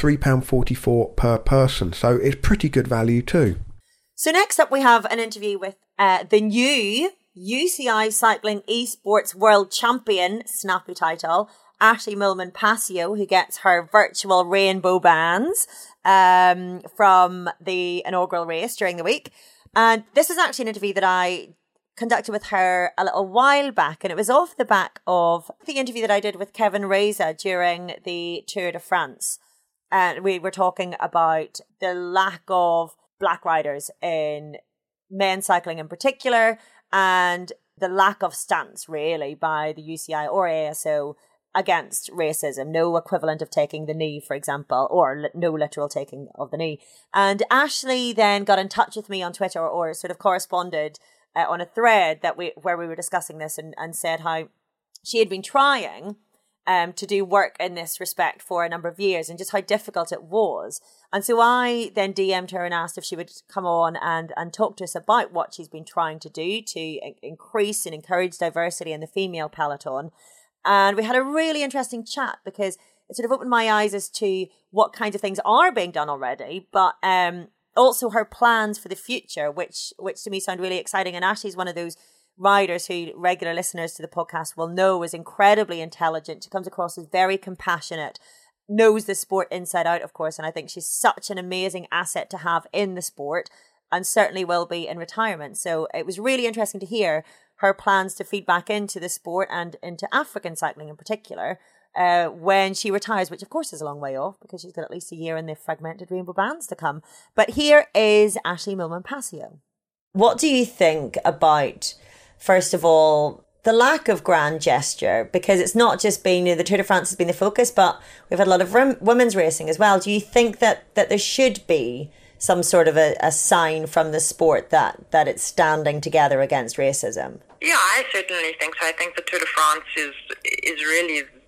£3.44 per person, so it's pretty good value too. So next up we have an interview with the new UCI Cycling Esports World Champion, snappy title, Ashleigh Moolman-Pasio, who gets her virtual rainbow bands from the inaugural race during the week. And this is actually an interview that I conducted with her a little while back, and it was off the back of the interview that I did with Kevin Reza during the Tour de France. And we were talking about the lack of black riders in men's cycling in particular, and the lack of stance really by the UCI or ASO against racism, no equivalent of taking the knee, for example, or no literal taking of the knee. And Ashleigh then got in touch with me on Twitter, or sort of corresponded on a thread where we were discussing this, and said how she had been trying to do work in this respect for a number of years, and just how difficult it was. And so I then DM'd her and asked if she would come on and talk to us about what she's been trying to do to increase and encourage diversity in the female peloton. And we had a really interesting chat, because it sort of opened my eyes as to what kinds of things are being done already, but also her plans for the future, which to me sound really exciting. And Ashleigh's one of those riders who regular listeners to the podcast will know is incredibly intelligent. She comes across as very compassionate, knows the sport inside out, of course, and I think she's such an amazing asset to have in the sport, and certainly will be in retirement. So it was really interesting to hear her plans to feed back into the sport and into African cycling in particular when she retires, which of course is a long way off, because she's got at least a year in the fragmented rainbow bands to come. But here is Ashleigh Moolman-Pasio. What do you think about, first of all, the lack of grand gesture? Because it's not just been, the Tour de France has been the focus, but we've had a lot of women's racing as well. Do you think that there should be some sort of a sign from the sport that it's standing together against racism? Yeah, I certainly think so. I think the Tour de France is really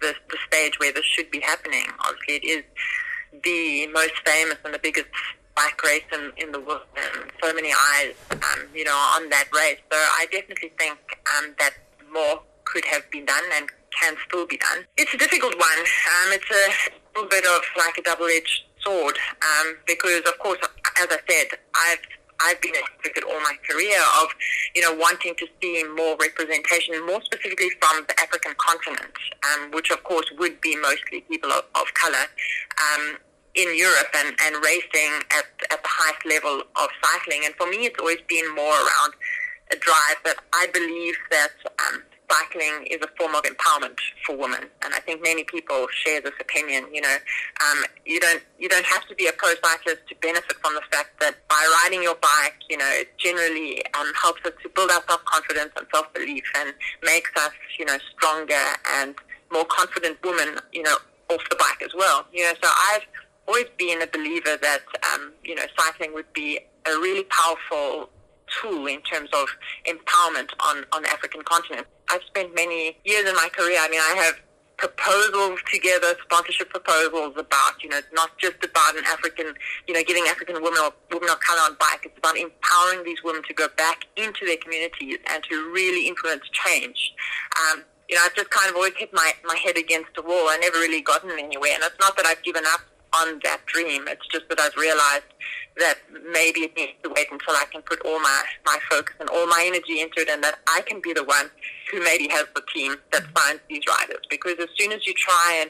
the stage where this should be happening. Obviously, it is the most famous and the biggest bike race in the world, and so many eyes, on that race. So I definitely think that more could have been done and can still be done. It's a difficult one. It's a little bit of like a double-edged sword, because of course, as I said, I've been an advocate all my career of, wanting to see more representation, more specifically from the African continent, which of course would be mostly people of colour, in Europe and racing at the highest level of cycling. And for me, it's always been more around a drive that I believe that cycling is a form of empowerment for women, and I think many people share this opinion. You don't have to be a pro cyclist to benefit from the fact that by riding your bike, it generally helps us to build our self-confidence and self-belief, and makes us, stronger and more confident women, off the bike as well. So I've always been a believer that cycling would be a really powerful tool in terms of empowerment on the African continent. I've spent many years in my career. I have proposals together, sponsorship proposals about, it's not just about an African, getting African women or women of color on bike. It's about empowering these women to go back into their communities and to really influence change. I've just kind of always hit my head against a wall. I never really gotten anywhere. And it's not that I've given up on that dream. It's just that I've realized that maybe it needs to wait until I can put all my focus and all my energy into it, and that I can be the one who maybe has the team that finds these riders. Because as soon as you try and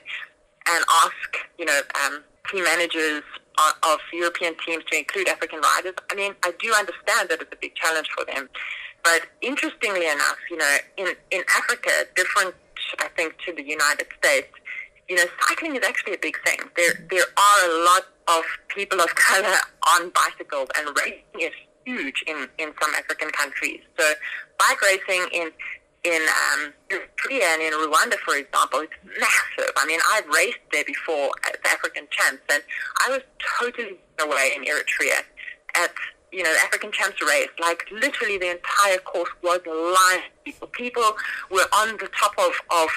ask, team managers of European teams to include African riders, I do understand that it's a big challenge for them. But interestingly enough, in Africa, different, I think, to the United States, cycling is actually a big thing. There are a lot of people of color on bicycles, and racing is huge in some African countries. So bike racing in Eritrea and in Rwanda, for example, it's massive. I've raced there before at the African Champs, and I was totally blown away in Eritrea at the African Champs race. Like, literally the entire course was lined with people. People were on the top of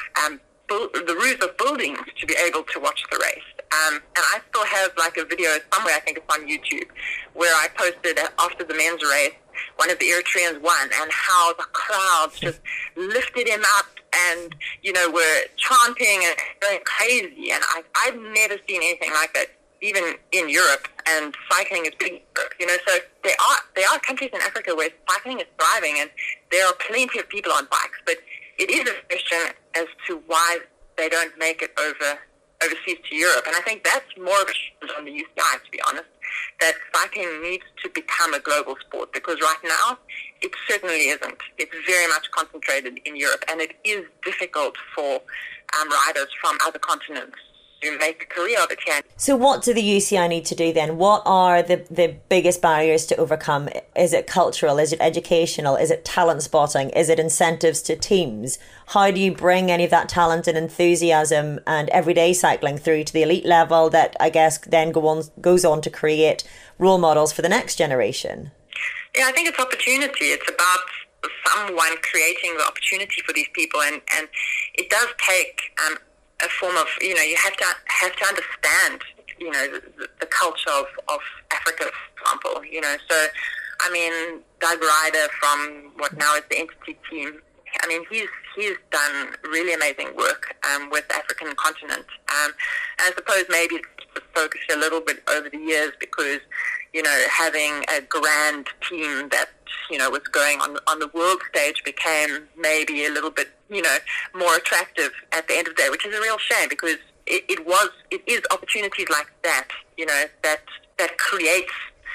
the roofs of buildings to be able to watch the race. And I still have like a video somewhere, I think it's on YouTube, where I posted after the men's race, one of the Eritreans won, and how the crowds just lifted him up and, were chanting and going crazy. And I've never seen anything like that, even in Europe, and cycling is big in Europe, so there are countries in Africa where cycling is thriving, and there are plenty of people on bikes, but it is a question as to why they don't make it overseas to Europe. And I think that's more of a challenge on the UCI, to be honest, that cycling needs to become a global sport, because right now it certainly isn't. It's very much concentrated in Europe, and it is difficult for riders from other continents to make a career of it here. So what do the UCI need to do then? What are the biggest barriers to overcome? Is it cultural? Is it educational? Is it talent spotting? Is it incentives to teams? How do you bring any of that talent and enthusiasm and everyday cycling through to the elite level that I guess then goes on to create role models for the next generation? Yeah, I think it's opportunity. It's about someone creating the opportunity for these people, and it does take a form of, you have to understand, the culture of Africa, for example, so, Doug Ryder from what now is the Entity team, he's done really amazing work with the African continent. And I suppose maybe it's focused a little bit over the years because, having a grand team that, was going on the world stage became maybe a little bit, more attractive at the end of the day, which is a real shame, because it is opportunities like that, that creates,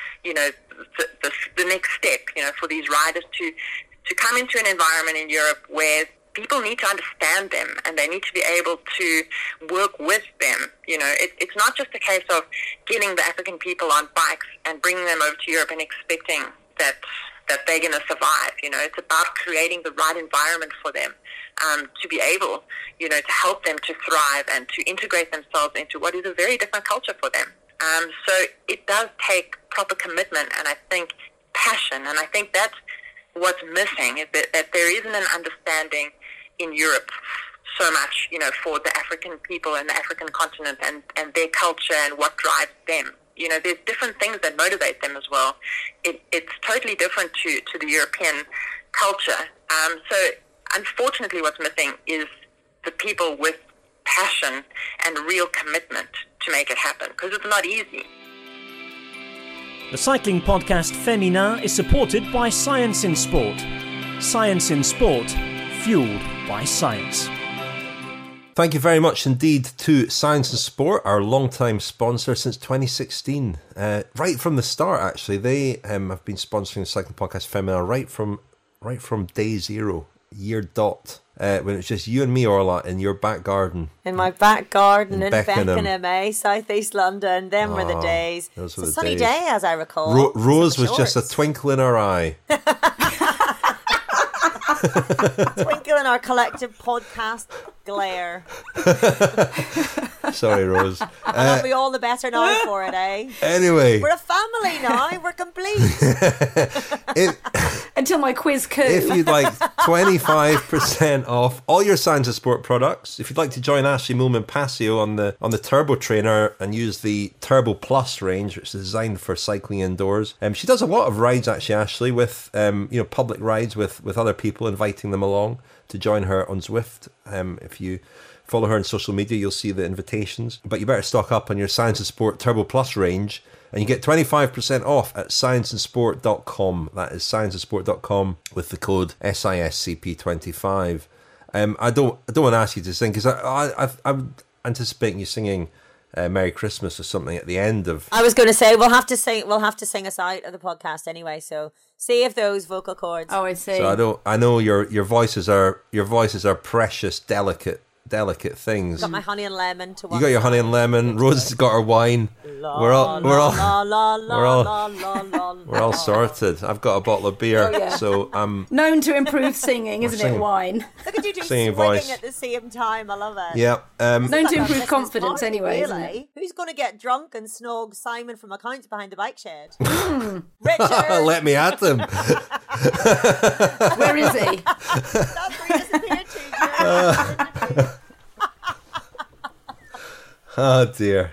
the next step, for these riders to come into an environment in Europe where people need to understand them and they need to be able to work with them. It's not just a case of getting the African people on bikes and bringing them over to Europe and expecting that they're going to survive. It's about creating the right environment for them to be able, to help them to thrive and to integrate themselves into what is a very different culture for them. So it does take proper commitment and I think passion. And I think that's what's missing, is that there isn't an understanding in Europe so much, for the African people and the African continent and their culture and what drives them. There's different things that motivate them as well. It's totally different to the European culture. So unfortunately what's missing is the people with passion and real commitment to make it happen, because it's not easy. The cycling podcast Femina is supported by Science in Sport. Science in Sport, fueled by science. Thank you very much indeed to Science in Sport, our long-time sponsor since 2016. Right from the start, actually. They have been sponsoring the cycling podcast Femina right from day zero, year dot. When it was just you and me, Orla, in your back garden. In my back garden in Beckenham, South East London. Them were the days. Those were it's the a sunny days. day, as I recall. Rose was just a twinkle in her eye. Twinkle in our collective podcast glare. Sorry, Rose. I'll be all the better now for it, eh? Anyway. We're a family now. We're complete. Until my quiz coup. If you'd like 25% off all your Science in Sport products, if you'd like to join Ashley Moolman-Passio on the Turbo Trainer and use the Turbo Plus range, which is designed for cycling indoors. She does a lot of rides, actually, Ashley, with public rides with other people, inviting them along to join her on Zwift. If you follow her on social media, you'll see the invitations. But you better stock up on your Science in Sport Turbo Plus range, and you get 25% off at scienceinsport.com. That is scienceinsport.com with the code SISCP25. I don't want to ask you to sing, because I'm anticipating you singing Merry Christmas or something at the end of. I was going to say we'll have to sing us out of the podcast anyway. So save those vocal cords. Oh, I see. So I know your voices are precious, delicate things. Got my honey and lemon to. You got your honey and lemon. Rose has got her wine. We're all sorted. I've got a bottle of beer, so I'm known to improve singing, isn't it? Wine. Look at you two singing swinging voice at the same time. I love it. Yeah. Known to improve confidence, anyway. Really? Isn't it? Who's going to get drunk and snog Simon from accounts behind the bike shed? Richard. Let me at them. Where is he? That's where he disappeared to. Oh dear.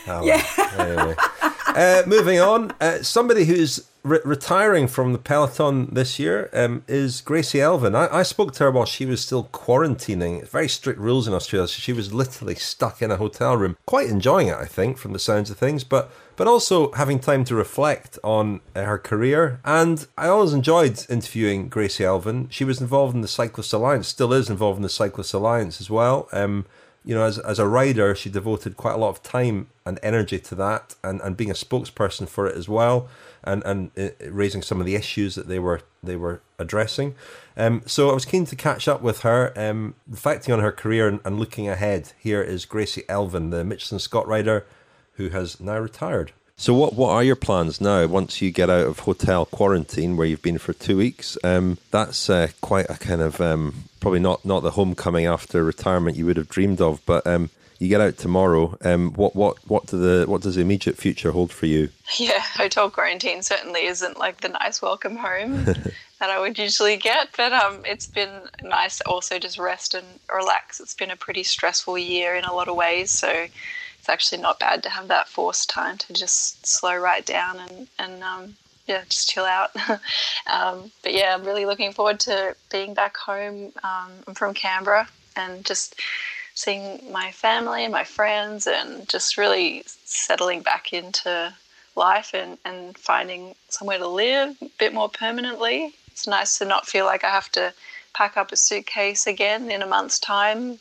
Anyway. Moving on, somebody who's retiring from the peloton this year is Gracie Elvin. I spoke to her while she was still quarantining. Very strict rules in Australia, so she was literally stuck in a hotel room, quite enjoying it, I think, from the sounds of things, but also having time to reflect on her career. And I always enjoyed interviewing Gracie Elvin. She was involved in the Cyclist Alliance, still is involved in the Cyclist Alliance as well. As a rider, she devoted quite a lot of time and energy to that, and being a spokesperson for it as well, and raising some of the issues that they were addressing. So I was keen to catch up with her, reflecting on her career and looking ahead. Here is Gracie Elvin, the Michelin Scott rider who has now retired. So what are your plans now once you get out of hotel quarantine where you've been for 2 weeks? That's quite a kind of probably not the homecoming after retirement you would have dreamed of, but you get out tomorrow. What does the immediate future hold for you? Yeah, hotel quarantine certainly isn't like the nice welcome home that I would usually get, but it's been nice to also just rest and relax. It's been a pretty stressful year in a lot of ways, so it's actually not bad to have that forced time to just slow right down and just chill out. But yeah, I'm really looking forward to being back home. I'm from Canberra, and just seeing my family and my friends and just really settling back into life and finding somewhere to live a bit more permanently. It's nice to not feel like I have to pack up a suitcase again in a month's time,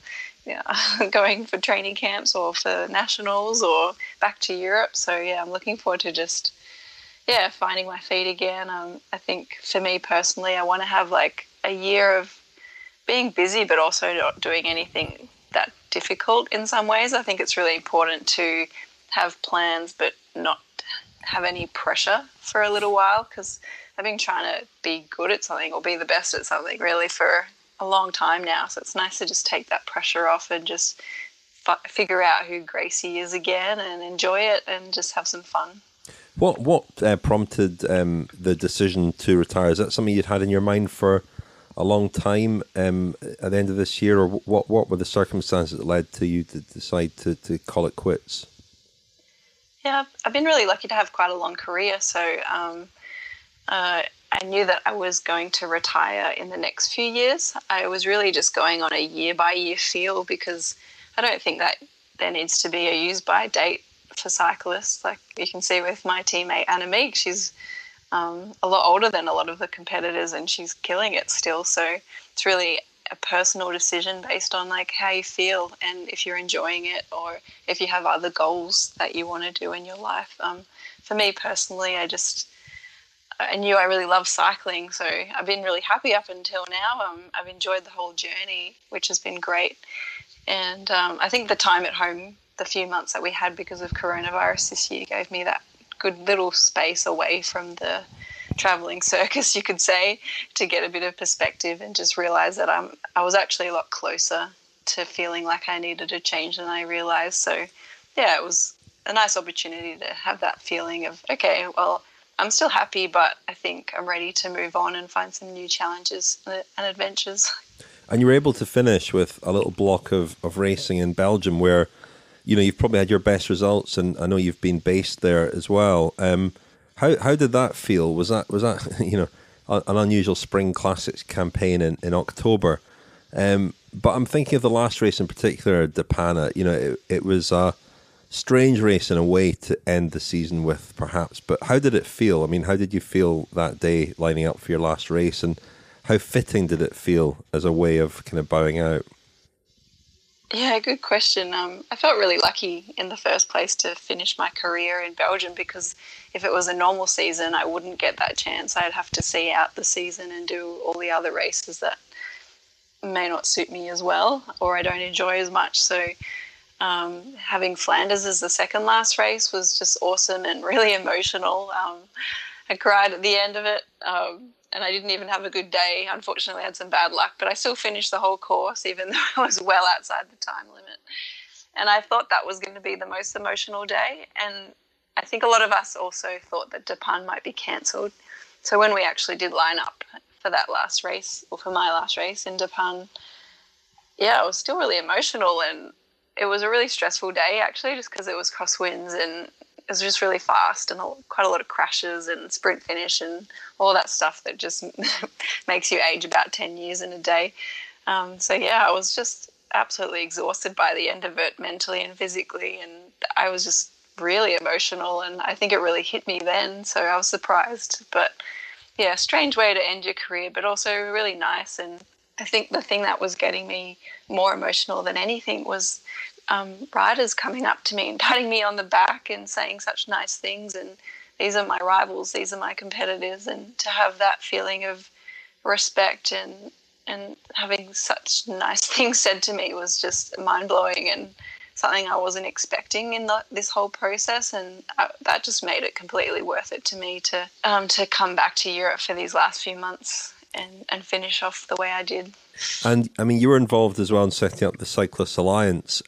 going for training camps or for nationals or back to Europe. So yeah, I'm looking forward to just finding my feet again. I think for me personally, I want to have like a year of being busy but also not doing anything that difficult in some ways. I think it's really important to have plans but not have any pressure for a little while, because I've been trying to be good at something or be the best at something really for a long time now. So it's nice to just take that pressure off and just figure out who Gracie is again and enjoy it and just have some fun. What prompted the decision to retire? Is that something you'd had in your mind for a long time at the end of this year, or what were the circumstances that led to you to decide to call it quits? Yeah, I've been really lucky to have quite a long career, so I knew that I was going to retire in the next few years. I was really just going on a year-by-year feel, because I don't think that there needs to be a use-by date for cyclists. Like you can see with my teammate Anna Meek, she's a lot older than a lot of the competitors, and she's killing it still. So it's really a personal decision based on like how you feel and if you're enjoying it, or if you have other goals that you want to do in your life. For me personally, I knew I really love cycling, so I've been really happy up until now. I've enjoyed the whole journey, which has been great. And I think the time at home, the few months that we had because of coronavirus this year, gave me that good little space away from the traveling circus, you could say, to get a bit of perspective and just realize that I was actually a lot closer to feeling like I needed a change than I realized. So yeah, it was a nice opportunity to have that feeling of, okay, well, I'm still happy, but I think I'm ready to move on and find some new challenges and adventures. And you were able to finish with a little block of racing in Belgium where, you know, you've probably had your best results, and I know you've been based there as well. How did that feel? Was that you know, an unusual Spring Classics campaign in October? But I'm thinking of the last race in particular, De Panne. You know, it was a strange race in a way to end the season with, perhaps. But how did it feel? I mean, how did you feel that day lining up for your last race, and how fitting did it feel as a way of kind of bowing out? Yeah, good question. I felt really lucky in the first place to finish my career in Belgium, because if it was a normal season, I wouldn't get that chance. I'd have to see out the season and do all the other races that may not suit me as well, or I don't enjoy as much. So having Flanders as the second last race was just awesome and really emotional. I cried at the end of it. And I didn't even have a good day. Unfortunately, I had some bad luck, but I still finished the whole course, even though I was well outside the time limit. And I thought that was going to be the most emotional day. And I think a lot of us also thought that De Panne might be cancelled. So when we actually did line up for that last race, or for my last race in De Panne, yeah, I was still really emotional. And it was a really stressful day, actually, just because it was crosswinds and it was just really fast and quite a lot of crashes and sprint finish and all that stuff that just makes you age about 10 years in a day. So, yeah, I was just absolutely exhausted by the end of it, mentally and physically, and I was just really emotional, and I think it really hit me then, so I was surprised. But, yeah, strange way to end your career, but also really nice. And I think the thing that was getting me more emotional than anything was riders coming up to me and patting me on the back and saying such nice things, and these are my rivals, these are my competitors, and to have that feeling of respect and having such nice things said to me was just mind-blowing and something I wasn't expecting in this whole process, and that just made it completely worth it to me to come back to Europe for these last few months and finish off the way I did. And, I mean, you were involved as well in setting up the Cyclists Alliance.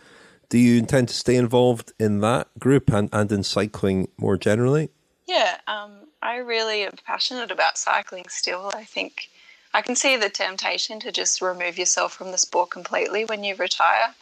Do you intend to stay involved in that group and in cycling more generally? Yeah, I really am passionate about cycling still. I think I can see the temptation to just remove yourself from the sport completely when you retire.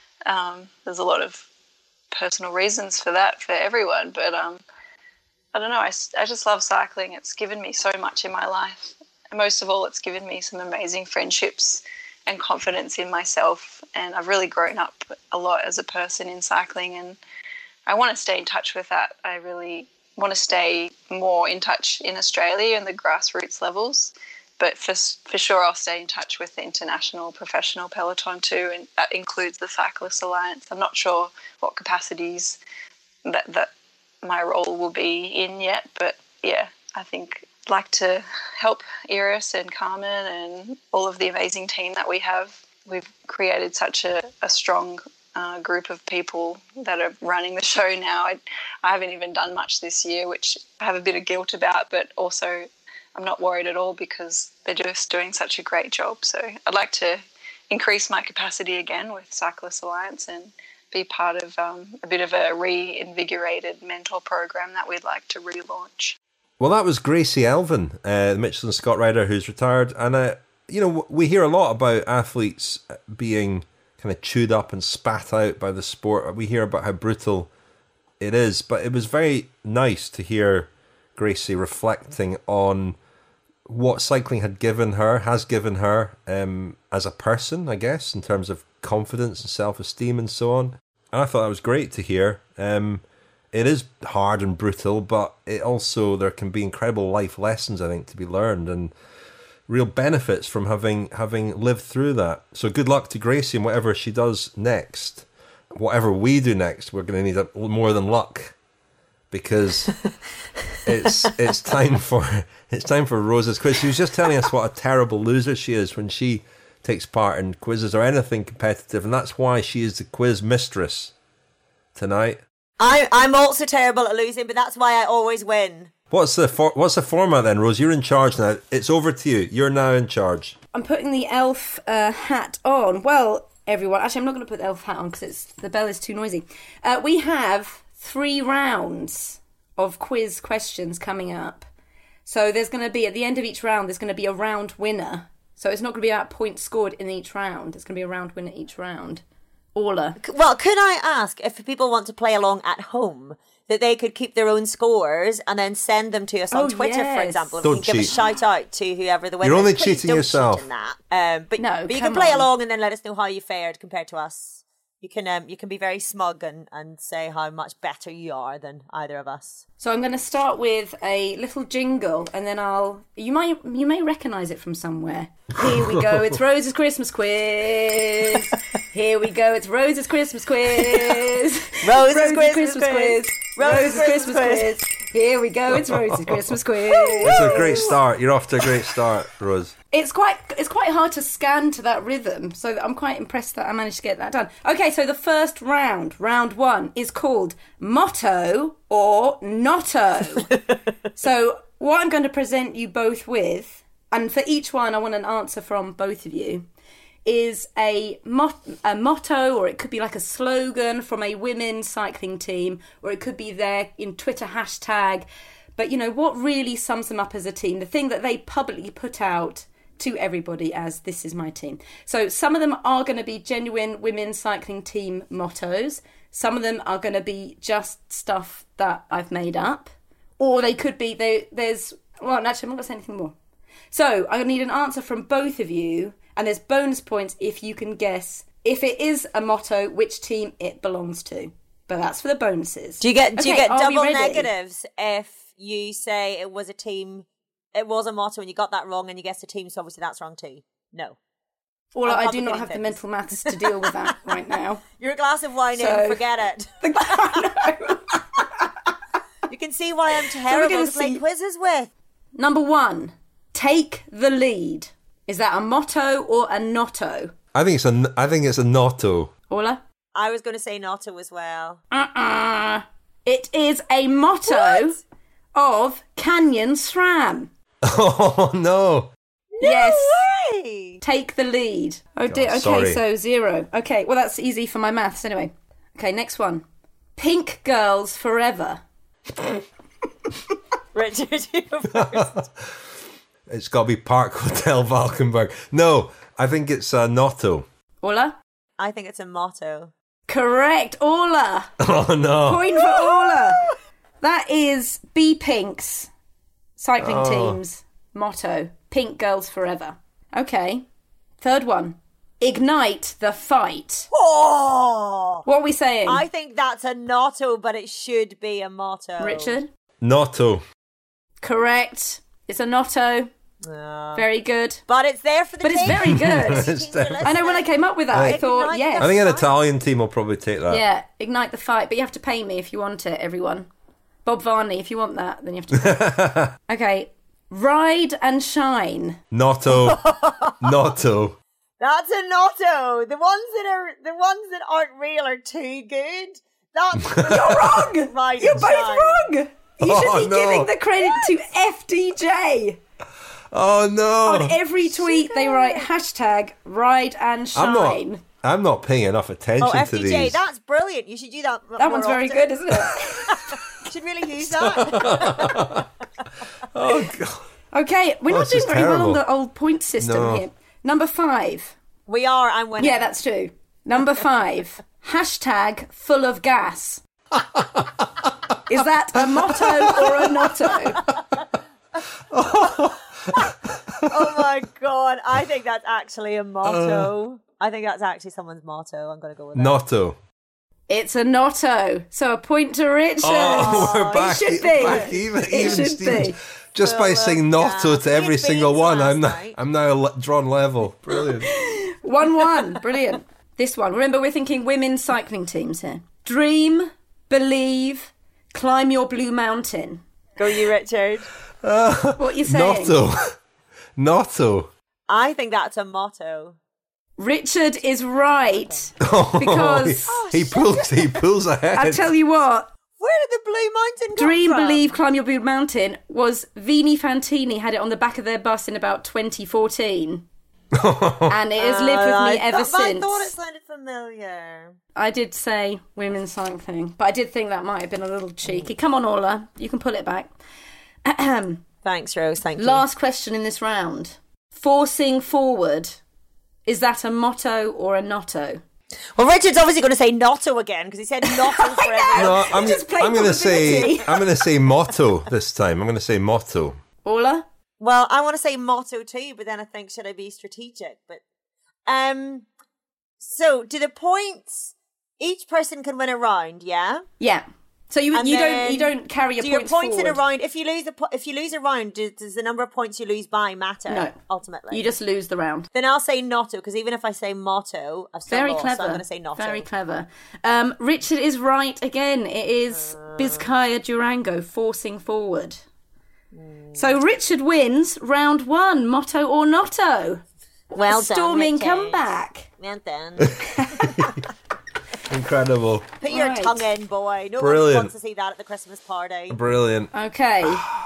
There's a lot of personal reasons for that for everyone, but I don't know, I just love cycling. It's given me so much in my life. And most of all, it's given me some amazing friendships and confidence in myself, and I've really grown up a lot as a person in cycling, and I want to stay in touch with that. I really want to stay more in touch in Australia and the grassroots levels, but for sure I'll stay in touch with the international professional peloton too, and that includes the Cyclists Alliance. I'm not sure what capacities that my role will be in yet, but yeah, I think I'd like to help Iris and Carmen and all of the amazing team that we have. We've created such a strong group of people that are running the show now. I haven't even done much this year, which I have a bit of guilt about, but also I'm not worried at all because they're just doing such a great job. So I'd like to increase my capacity again with Cyclists Alliance and be part of a bit of a reinvigorated mentor program that we'd like to relaunch. Well, that was Gracie Elvin, the Michelin Scott rider who's retired, and you know, we hear a lot about athletes being kind of chewed up and spat out by the sport. We hear about how brutal it is, but it was very nice to hear Gracie reflecting on what cycling has given her as a person, I guess, in terms of confidence and self-esteem and so on. And I thought that was great to hear. It is hard and brutal, but there can be incredible life lessons, I think, to be learned, and real benefits from having lived through that. So good luck to Gracie and whatever she does next. Whatever we do next, we're going to need more than luck, because it's time for Rose's quiz. She was just telling us what a terrible loser she is when she takes part in quizzes or anything competitive, and that's why she is the quiz mistress tonight. I'm also terrible at losing, but that's why I always win. What's the format then, Rose? You're in charge now. It's over to you. You're now in charge. I'm putting the elf hat on. Well, everyone, actually, I'm not going to put the elf hat on because the bell is too noisy. We have 3 rounds of quiz questions coming up. So there's going to be, at the end of each round, there's going to be a round winner. So it's not going to be about points scored in each round. It's going to be a round winner each round. Orla. Well, could I ask if people want to play along at home, that they could keep their own scores and then send them to us on Twitter, for example. If Don't we can give a shout out to whoever the winner is. You're only Please cheating don't yourself. cheat in that. But you can play along and then let us know how you fared compared to us. You can be very smug and say how much better you are than either of us. So I'm going to start with a little jingle, and then you may recognise it from somewhere. Here we go, it's Rose's Christmas quiz. Here we go, it's Rose's Christmas quiz. Rose's Christmas quiz. Rose's Christmas quiz. Here we go, it's Rose's Christmas quiz. That's a great start. You're off to a great start, Rose. It's quite hard to scan to that rhythm, so I'm quite impressed that I managed to get that done. Okay, so the first round 1, is called Motto or Notto. So what I'm going to present you both with, and for each one I want an answer from both of you, is a motto, or it could be like a slogan from a women's cycling team, or it could be their in Twitter hashtag. But, you know, what really sums them up as a team, the thing that they publicly put out to everybody as this is my team. So some of them are going to be genuine women's cycling team mottos. Some of them are going to be just stuff that I've made up. Or they could be, actually I'm not going to say anything more. So I need an answer from both of you, and there's bonus points if you can guess, if it is a motto, which team it belongs to. But that's for the bonuses. Do you get double negatives if you say it was a motto and you got that wrong and you guessed a team, so obviously that's wrong too? No. Well, I do not have the mental maths to deal with that right now. You're a glass of wine in, forget it. You can see why I'm terrible to play quizzes with. Number 1, take the lead. Is that a motto or a notto? I think it's a notto. Orla? I was going to say notto as well. It is a motto of Canyon SRAM. Oh, no. Yes. No way. Take the lead. Oh, dear. Okay, sorry. So 0. Okay, well, that's easy for my maths anyway. Okay, next one. Pink Girls Forever. Richard, you go first. It's got to be Park Hotel Valkenburg. No, I think it's a notto. Orla? I think it's a motto. Correct, Orla. Oh, no. Point for Orla. That is B Pink's cycling team's motto. Pink Girls Forever. Okay. Third one. Ignite the fight. Oh! What are we saying? I think that's a notto, but it should be a motto. Richard? Notto. Correct. It's a notto. Very good. But it's there for the team. But it's very good. I know when I came up with that, I thought, yes. I think an Italian team will probably take that. Yeah, ignite the fight. But you have to pay me if you want it, everyone. Bob Varney, if you want that, then you have to pay. Okay. Ride and shine. Notto. Notto. That's a notto. The ones that aren't real are too good. That's You're wrong. Ride You're and both shine. wrong. You should be giving the credit to FDJ. Oh no! On every tweet they write hashtag ride and shine. I'm not paying enough attention to FDJ, these. that's brilliant. You should do that. That one's very good, isn't it? You should really use that. Oh god! Okay, we're not doing very well on the old point system here. Number 5. We are. I'm winning. Yeah, that's true. Number 5. Hashtag full of gas. Is that a motto or a notto? Oh my God. I think that's actually a motto. I think that's actually someone's motto. I'm going to go with that. Notto. It's a notto. So a point to Richard. We're back. It should be. Back even should Stevens. be. Just by saying Notto to every single one, I'm now drawn level. Brilliant. 1-1. Brilliant. This one. Remember, we're thinking women's cycling teams here. Dream, believe, climb your blue mountain. Go you, Richard. What are you saying? Notto. I think that's a motto. Richard is right. Because he pulls ahead. I tell you what. Where did the Blue Mountain come Dream, from? believe, climb your blue mountain was Vini Fantini had it on the back of their bus in about 2014. And it has lived with me ever since. I thought it sounded familiar. I did say women's cycling, but I did think that might have been a little cheeky. Come on, Orla, you can pull it back. Thanks, Rose. Thank you. Last question in this round. Forcing forward. Is that a motto or a notto? Well, Richard's obviously going to say notto again because he said notto forever. No, I'm going to say motto this time. I'm going to say motto. Orla? Well, I want to say motto too, but then I think should I be strategic? But so do the points? Each person can win a round, yeah. Yeah. So you don't carry your points forward. in a round. If you lose a round, does the number of points you lose by matter? No, ultimately you just lose the round. Then I'll say notto because even if I say motto, I've still lost, clever. So I'm going to say notto. Very clever. Richard is right again. It is Vizcaya Durango, forcing forward. So Richard wins round 1, motto or notto. Well done, storming Richard. comeback. Well done. Incredible. Put your tongue in, boy. No Brilliant. one wants to see that at the Christmas party. Brilliant. Okay.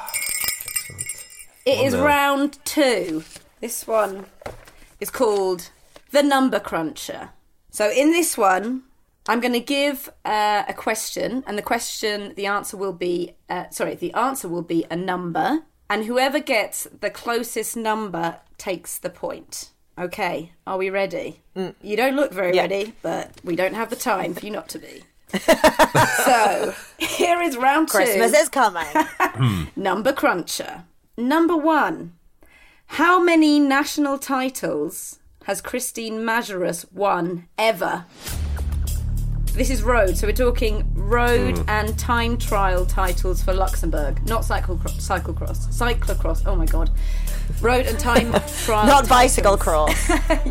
It is round 2. This one is called The Number Cruncher. So in this one, I'm going to give a question, and the answer will be a number, and whoever gets the closest number takes the point. Okay, are we ready? You don't look very ready, but we don't have the time for you not to be. So, here is round 2. Christmas is coming. Number Cruncher. Number 1. How many national titles has Christine Majerus won ever? This is road, so we're talking road and time trial titles for Luxembourg, not cyclocross. Oh my god, road and time trial. Not bicycle cross.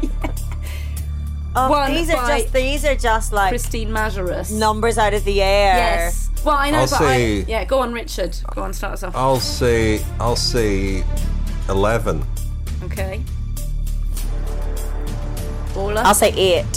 These are just like Christine Majerus numbers out of the air. Yes. Well, I know, go on, Richard. Go on, start us off. I'll say 11. Okay. Orla? I'll say 8.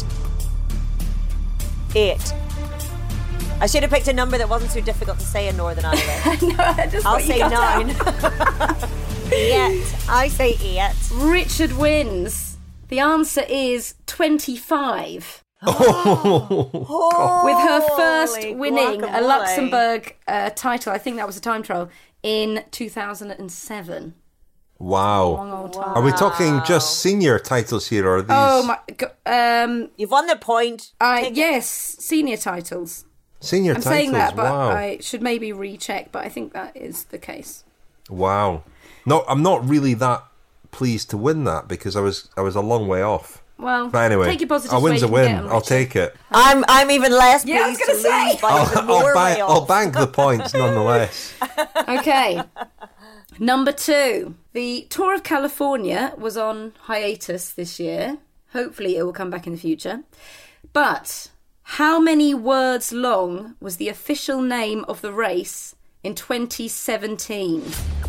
8. I should have picked a number that wasn't so difficult to say in Northern Ireland. I'll say 9. 8. I say 8. Richard wins. The answer is 25. Oh, with her first winning guacamole. a Luxembourg title, I think that was a time trial, in 2007. Wow. Long old time. Are we talking just senior titles here, or are these? Oh my god! You've won the point. Yes, senior titles. Senior I'm titles. saying that, but wow. I should maybe recheck. But I think that is the case. Wow. No, I'm not really that pleased to win that because I was a long way off. Well, but anyway, take your positive. A win's a win. I'll take it. I'm even less pleased I was gonna to say. lose by even more way off. I'll bank the points nonetheless. Okay. Number 2. The Tour of California was on hiatus this year. Hopefully it will come back in the future. But how many words long was the official name of the race in 2017?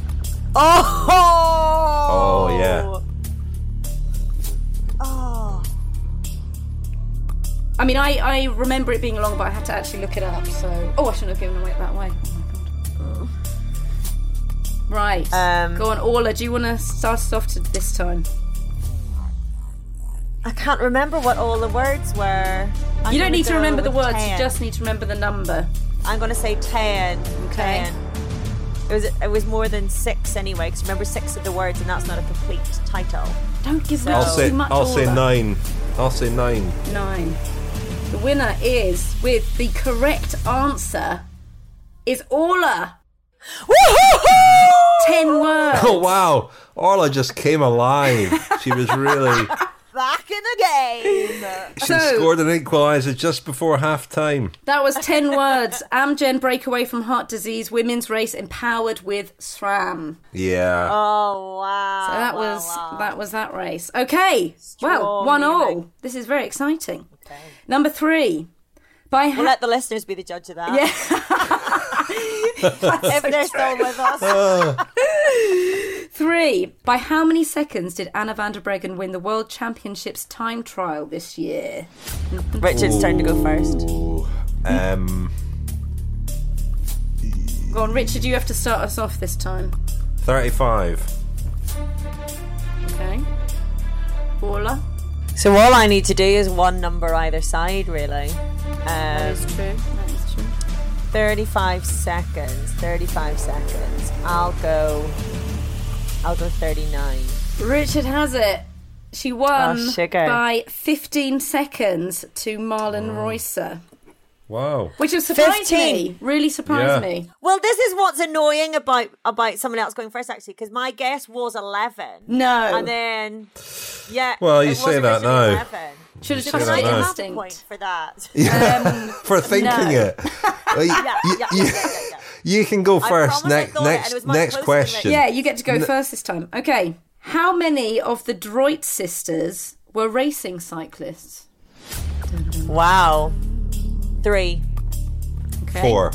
Oh yeah. Oh. I mean, I remember it being long, but I had to actually look it up. So, I shouldn't have given away that way. Oh my god. Right. Go on, Orla. Do you want to start us off this time? I can't remember what all the words were. You don't need to remember the words. 10. You just need to remember the number. I'm going to say 10. Okay. 10. It was more than 6 anyway, because remember 6 of the words, and that's not a complete title. Don't give me I'll too much. I'll say Orla. 9. I'll say 9. 9. The winner is, with the correct answer, is Orla. Woohoo! 10 words. Oh wow, Orla just came alive. She was really. Back in the game. She scored an equaliser just before half time. That was 10 words. Amgen break away from heart disease. Women's race empowered with SRAM. Yeah. Oh wow. So that was that race. Okay. Well, 1-1. This is very exciting. Okay. Number 3. We'll let the listeners be the judge of that. Yeah. If they're still with us. 3. By how many seconds did Anna van der Breggen win the World Championships time trial this year? Richard's turn to go first. Go on, Richard, you have to start us off this time. 35. Okay. Orla? So all I need to do is one number either side, really. That is true. 35 seconds. 35 seconds. I'll go 39. Richard has it. She won sugar. by 15 seconds to Marlon Reusser. Wow. Which has surprised 15. me. Really surprised me. Well, this is what's annoying about someone else going first, actually, because my guess was 11. No. And then, yeah. Well, you it say was that originally now. 11. Should have You just say that had now. an Half a instinct. point for that. For thinking no. it. Well, you can go first. promise I thought it, and it was much Next closer than question. Yeah, you get to go first this time. Okay. How many of the Droit sisters were racing cyclists? Wow. 3. Okay. 4.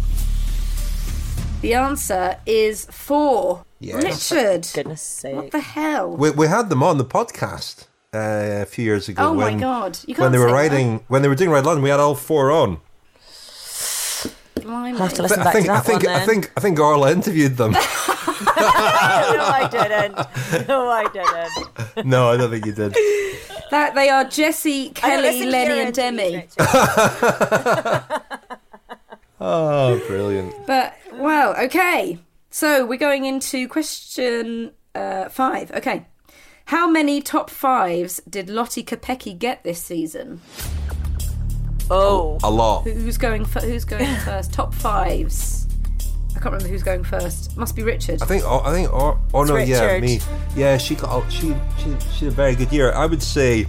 The answer is 4. Yes. Richard. Goodness sake. What the hell? We had them on the podcast a few years ago. Oh my when, God. You when can't they were say riding, when they were doing Ride London, we had all 4 on. Blimey. I'll have to listen back to that one then. I think Orla interviewed them. No, I didn't. No, I didn't. No, I don't think you did. That they are Jessie, Kelly, listen to Lenny, your and Demi. Oh, brilliant. But, well, okay. So we're going into question 5. Okay. How many top 5s did Lottie Kopecky get this season? Oh. A lot. Who's going first? Top 5s. I can't remember who's going first. Must be Richard. I think. Oh no, yeah, Richard. me. Yeah, she had a very good year. I would say.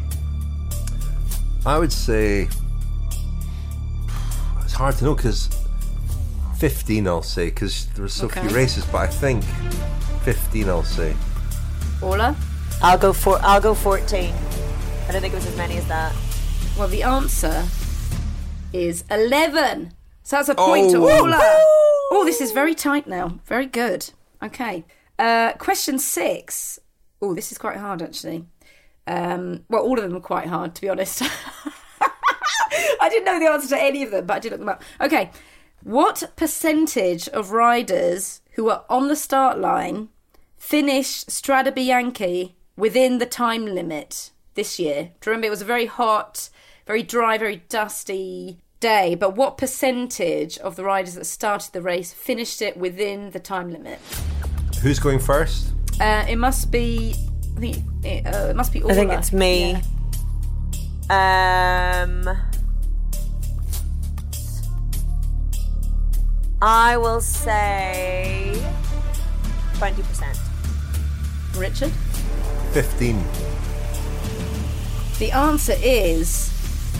It's hard to know because 15. I'll say because there were so few races, but I think 15. I'll say. Orla? I'll go 14. I don't think it was as many as that. Well, the answer is 11. So that's a point to Orla. Oh, this is very tight now. Very good. Okay. Question 6. Oh, this is quite hard, actually. Well, all of them are quite hard, to be honest. I didn't know the answer to any of them, but I did look them up. Okay. What percentage of riders who are on the start line finished Strade Bianche within the time limit this year? Do you remember it was a very hot, very dry, very dusty day, but what percentage of the riders that started the race finished it within the time limit? Who's going first? It must be. I think it must be Orla. I think it's me. Yeah. I will say 20%. Richard? 15. The answer is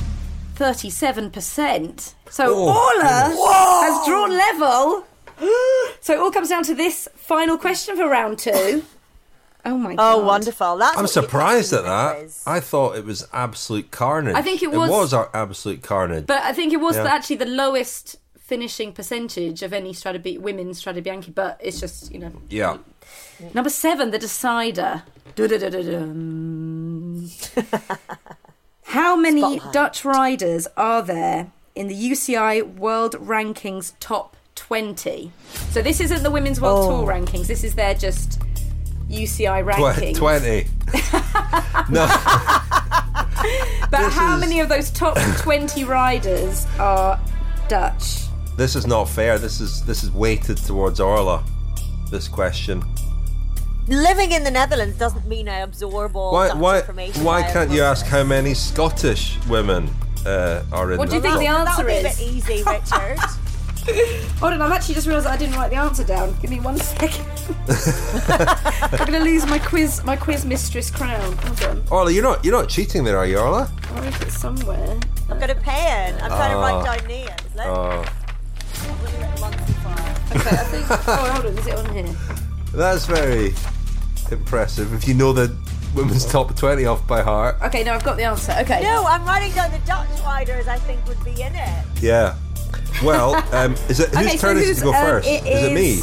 37%. So Oh, Orla has drawn level. So it all comes down to this final question for round 2. Oh my God. Oh, wonderful. That's I'm what surprised the at that. quiz. I thought it was absolute carnage. I think it was- It was our absolute carnage. But I think it was Yeah. actually the lowest finishing percentage of any women's Strade Bianche, but it's just, Yeah. Number 7, the decider. Du-du-du-du-dum. How many Spotlight. Dutch riders are there in the UCI World Rankings Top 20? So this isn't the Women's World Tour rankings. This is their just UCI rankings. 20. No. But how many of those top 20 riders are Dutch? This is not fair. This is weighted towards Orla. this question. Living in the Netherlands doesn't mean I absorb all Dutch information. Why can't you ask how many Scottish women are in What do you think the answer That'll be a is? bit easy, Richard. Hold on, I've actually just realised that I didn't write the answer down. Give me 1 second. I'm going to lose my quiz mistress crown. Hold on. Orla, you're not cheating there, are you, Orla? I wrote it somewhere. I've got a pen. I'm trying to write down names. Look. Oh, I've only written one so far. Okay, I think. Oh, hold on. Is it on here? that's very impressive. If you know the women's top 20 off by heart. Okay, no, I've got the answer. Okay. No, I'm writing down the Dutch riders I think would be in it. Yeah. Well, is it whose turn is it to go first? Is it me?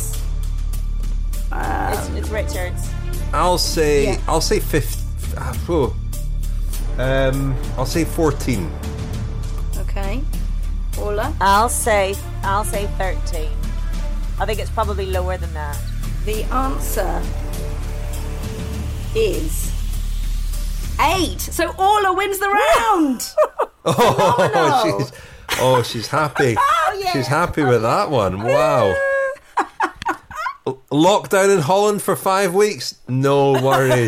It's Richard's. I'll say 50. I'll say 14. Okay. Orla? I'll say 13. I think it's probably lower than that. The answer is 8. So Orla wins the round. She's happy. Yeah. She's happy with that one. Wow. Lockdown in Holland for 5 weeks. No worries.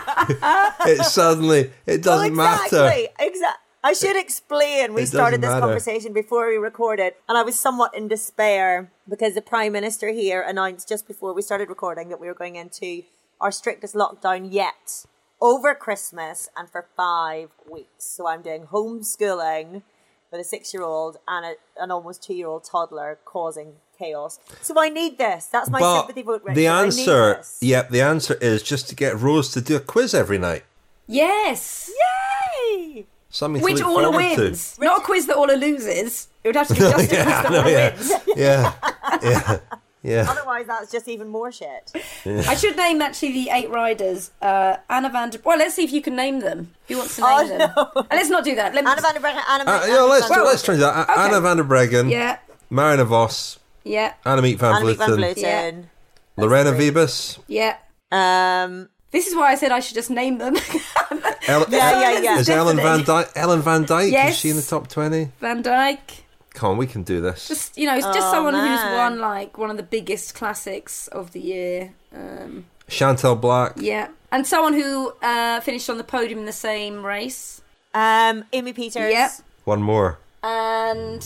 It doesn't matter. Exactly. I should explain. We started this matter. conversation before we recorded, and I was somewhat in despair because the Prime Minister here announced just before we started recording that we were going into our strictest lockdown yet over Christmas and for 5 weeks. So I'm doing homeschooling with a 6-year-old and an almost 2-year-old toddler causing chaos. So I need this. That's my sympathy vote, Richard. The answer is just to get Rose to do a quiz every night. Yes. Yay! Something Which to look Orla forward wins. Not a quiz that Orla loses. It would have to be just a quiz that Orla wins. Yeah. Otherwise, that's just even more shit. I should name actually the 8 riders. Anna van der... Well, let's see if you can name them. Who wants to name them? Let's not do that. Anna van der Breggen. Let's try that. Okay. Anna van der Breggen. Yeah. Marina Vos. Yeah. Annemiek van Anna van Vleuten. Vleuten. Lorena Wiebes. Yeah. This is why I said I should just name them. Is Ellen Van Dijk? Yes. Is she in the top 20? Van Dijk. Come on, we can do this. Just it's just someone who's won like one of the biggest classics of the year. Chantal Black. Yeah, and someone who finished on the podium in the same race. Amy Peters. Yeah. One more. And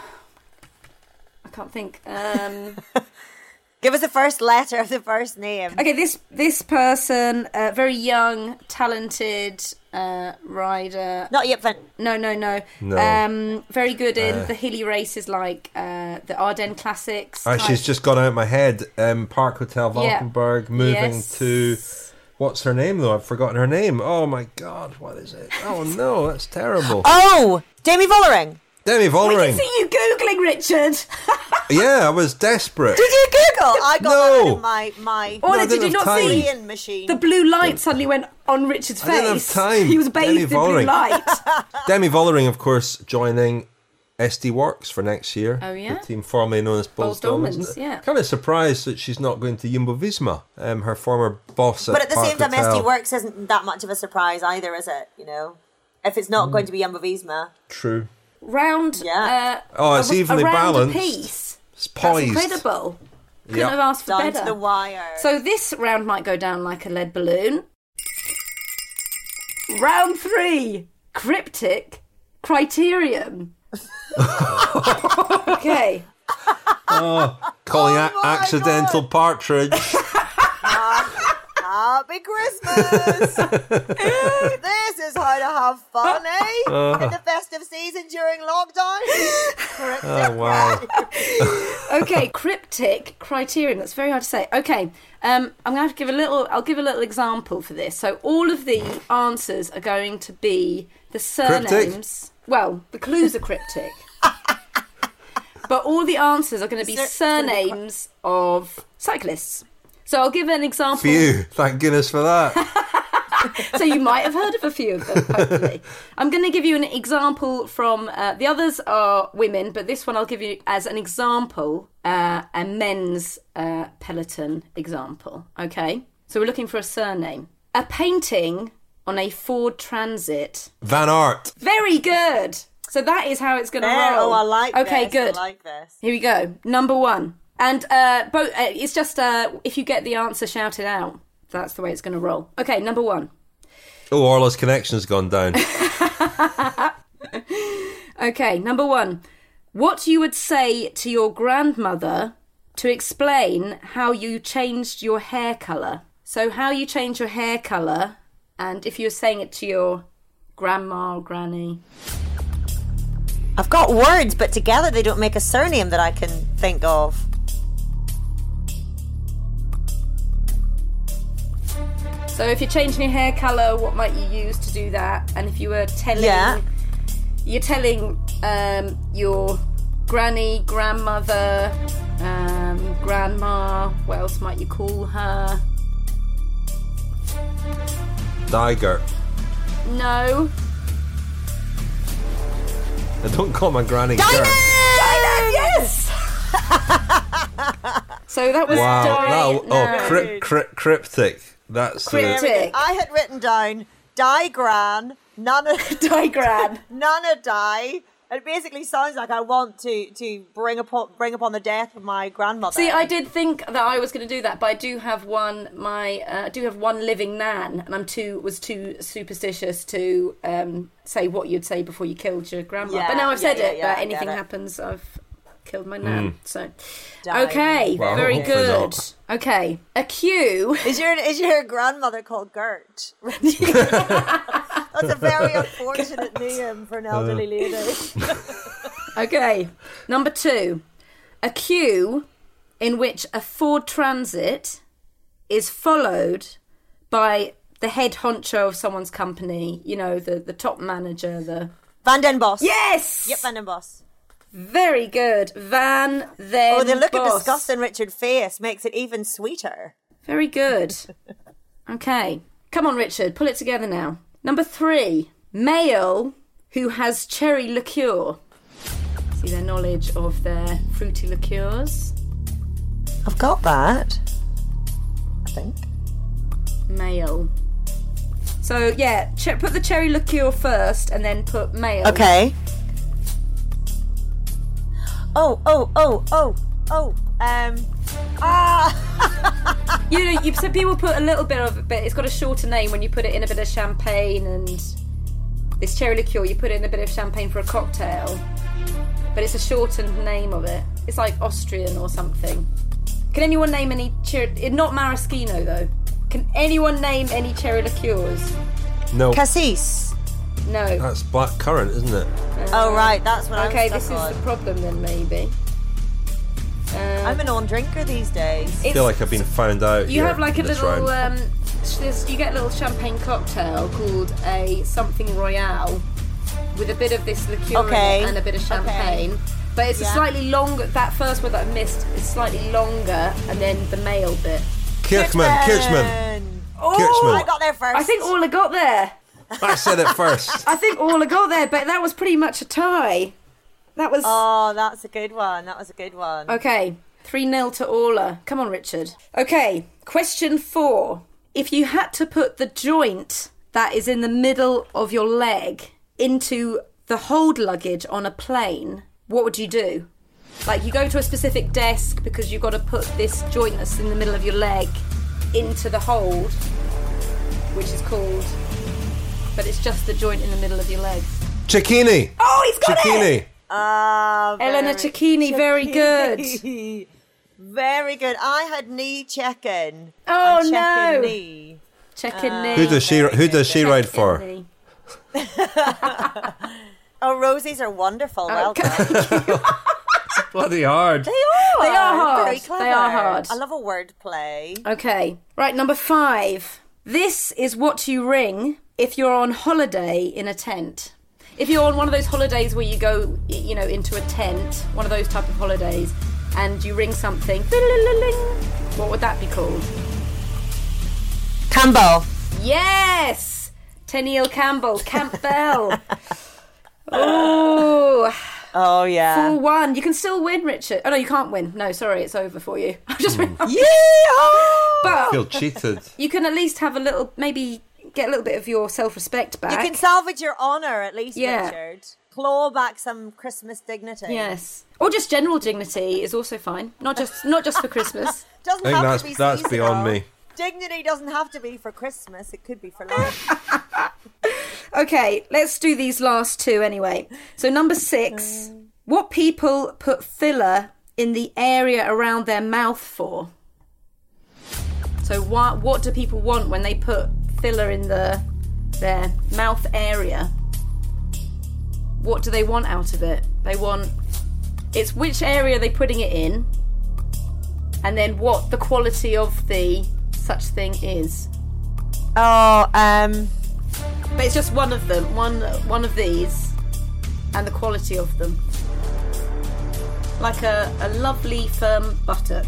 I can't think. Give us the first letter of the first name. Okay, this person, very young, talented rider. Not yet. No. Very good in the hilly races like the Ardennes Classics. She's just gone out of my head. Park Hotel Valkenburg, moving to... What's her name, though? I've forgotten her name. Oh, my God. What is it? Oh, no. That's terrible. Oh! Demi Vollering. Demi Vollering. We can see you Googling, Richard. Yeah, I was desperate. Did you Google? I got that in my did you not see machine? The blue light suddenly went on Richard's face. I didn't have time. He was bathed in blue light. Demi Vollering, of course, joining SD Works for next year. Oh, yeah? The team formerly known as Boels Dolmans. Yeah. Kind of surprised that she's not going to Jumbo-Visma, her former boss at But at the Park same time, Hotel. SD Works isn't that much of a surprise either, is it? You know? If it's not going to be Jumbo-Visma. True. Round. Yeah. It's evenly a round balanced. apiece. It's poised. That's incredible. Couldn't have asked for Down better. to the wire. So this round might go down like a lead balloon. Round 3. Cryptic Criterion. Okay. Calling accidental partridge. Happy Christmas! This is how to have fun, eh? In the festive season during lockdown. Oh, wow. Okay, Cryptic Criterion. That's very hard to say. Okay, I'm going to have to give I'll give a little example for this. So all of the answers are going to be the surnames. Cryptic? Well, the clues are cryptic. But all the answers are going to be surnames of cyclists. So I'll give an example. Phew, thank goodness for that. So you might have heard of a few of them, hopefully. I'm going to give you an example from... the others are women, but this one I'll give you as an example, a men's peloton example, okay? So we're looking for a surname. A painting on a Ford Transit. Van Aert. Very good. So that is how it's going to roll. Oh, I like this. Okay, good. I like this. Here we go. Number 1. And it's just if you get the answer, shout it out. That's the way it's going to roll. Okay, number 1. Oh, Orla's connection's gone down. Okay, number 1. What you would say to your grandmother to explain how you changed your hair colour. So how you change your hair colour, and if you were saying it to your grandma or granny. I've got words, but together they don't make a surname that I can think of. So if you're changing your hair colour, what might you use to do that? And if you were telling... Yeah. You're telling your granny, grandmother, grandma, what else might you call her? Diger. No. I don't call my granny Gert. Diamond, yes! So that was cryptic. That's cryptic. I had written down Digran, Nana Digran, Nana Die. It basically sounds like I want to bring upon the death of my grandmother. See, I did think that I was going to do that, but I do have one. I do have one living nan, and was too superstitious to say what you'd say before you killed your grandma. Yeah, but now I've said it. yeah, but anything I get it. happens, I've killed my nan. So, Die. okay, Well, very hopefully good. not. Okay, a Q. Is your grandmother called Gert? That's a very unfortunate name for an elderly lady. Okay, number 2. A queue in which a Ford Transit is followed by the head honcho of someone's company. You know, the top manager, the... Van den Bosch. Yes! Yep, Van den Bosch. Very good. Van den Oh, the look of Bosch. disgust in Richard's face makes it even sweeter. Very good. Okay. Come on, Richard, pull it together now. Number 3. Male who has cherry liqueur. See their knowledge of their fruity liqueurs. I've got that, I think. Male. So, yeah, put the cherry liqueur first and then put male. Okay. You know, some people put a little bit of it, but it's got a shorter name when you put it in a bit of champagne, and this cherry liqueur, you put it in a bit of champagne for a cocktail, but it's a shortened name of it. It's like Austrian or something. Can anyone name any cherry... Not maraschino, though. Can anyone name any cherry liqueurs? No. Cassis. No. That's black currant, isn't it? Oh, right, that's what Okay, I'm this stuck is on. the problem then, maybe. I'm a non-drinker these days. I feel like I've been found out. You here have like a this little... round. you get a little champagne cocktail called a something royale with a bit of this liqueur in it and a bit of champagne. Okay. But it's a slightly longer... That first one that I missed is slightly longer, and then the male bit. Kirchmann. Oh, Kirchmann. I got there first. I think Orla got there. I said it first. I think Orla got there, but that was pretty much a tie. That was... Oh, that's a good one. That was a good one. Okay, 3-0 to Orla. Come on, Richard. Okay, question 4. If you had to put the joint that is in the middle of your leg into the hold luggage on a plane, what would you do? Like, you go to a specific desk because you've got to put this joint that's in the middle of your leg into the hold, which is called... But it's just the joint in the middle of your leg. Cecchini. Oh, he's got it! Elena Cecchini, very good. Very good. I had knee check-in. Oh, and no. check-in knee. Check-in knee. Who does she ride for? Knee. Oh, Rosies are wonderful. Well done. It's bloody hard. They are. They are hard. Very clever. They are hard. I love a word play. Okay. Right, number 5. This is what you ring if you're on holiday in a tent. If you're on one of those holidays where you go, you know, into a tent, one of those type of holidays, and you ring something, what would that be called? Campbell. Yes! Tenniel Campbell, Campbell. Oh, yeah. 4-1. You can still win, Richard. Oh no, you can't win. No, sorry, it's over for you. I'm just Yeah. But I feel cheated. you can at least have a little, maybe get a little bit of your self-respect back. You can salvage your honour at least, Yeah. Richard. claw back some Christmas dignity. Yes. Or just general dignity is also fine. Not just for Christmas. Doesn't I think have to be that's beyond seasonal. me. Dignity doesn't have to be for Christmas. It could be for life. Okay, let's do these last two anyway. So number 6, what people put filler in the area around their mouth for? So what do people want when they put filler in their mouth area? What do they want out of it? It's which area are they putting it in, and then what the quality of the such thing is. Oh, But it's just one of them, one of these, and the quality of them. Like a lovely firm buttock.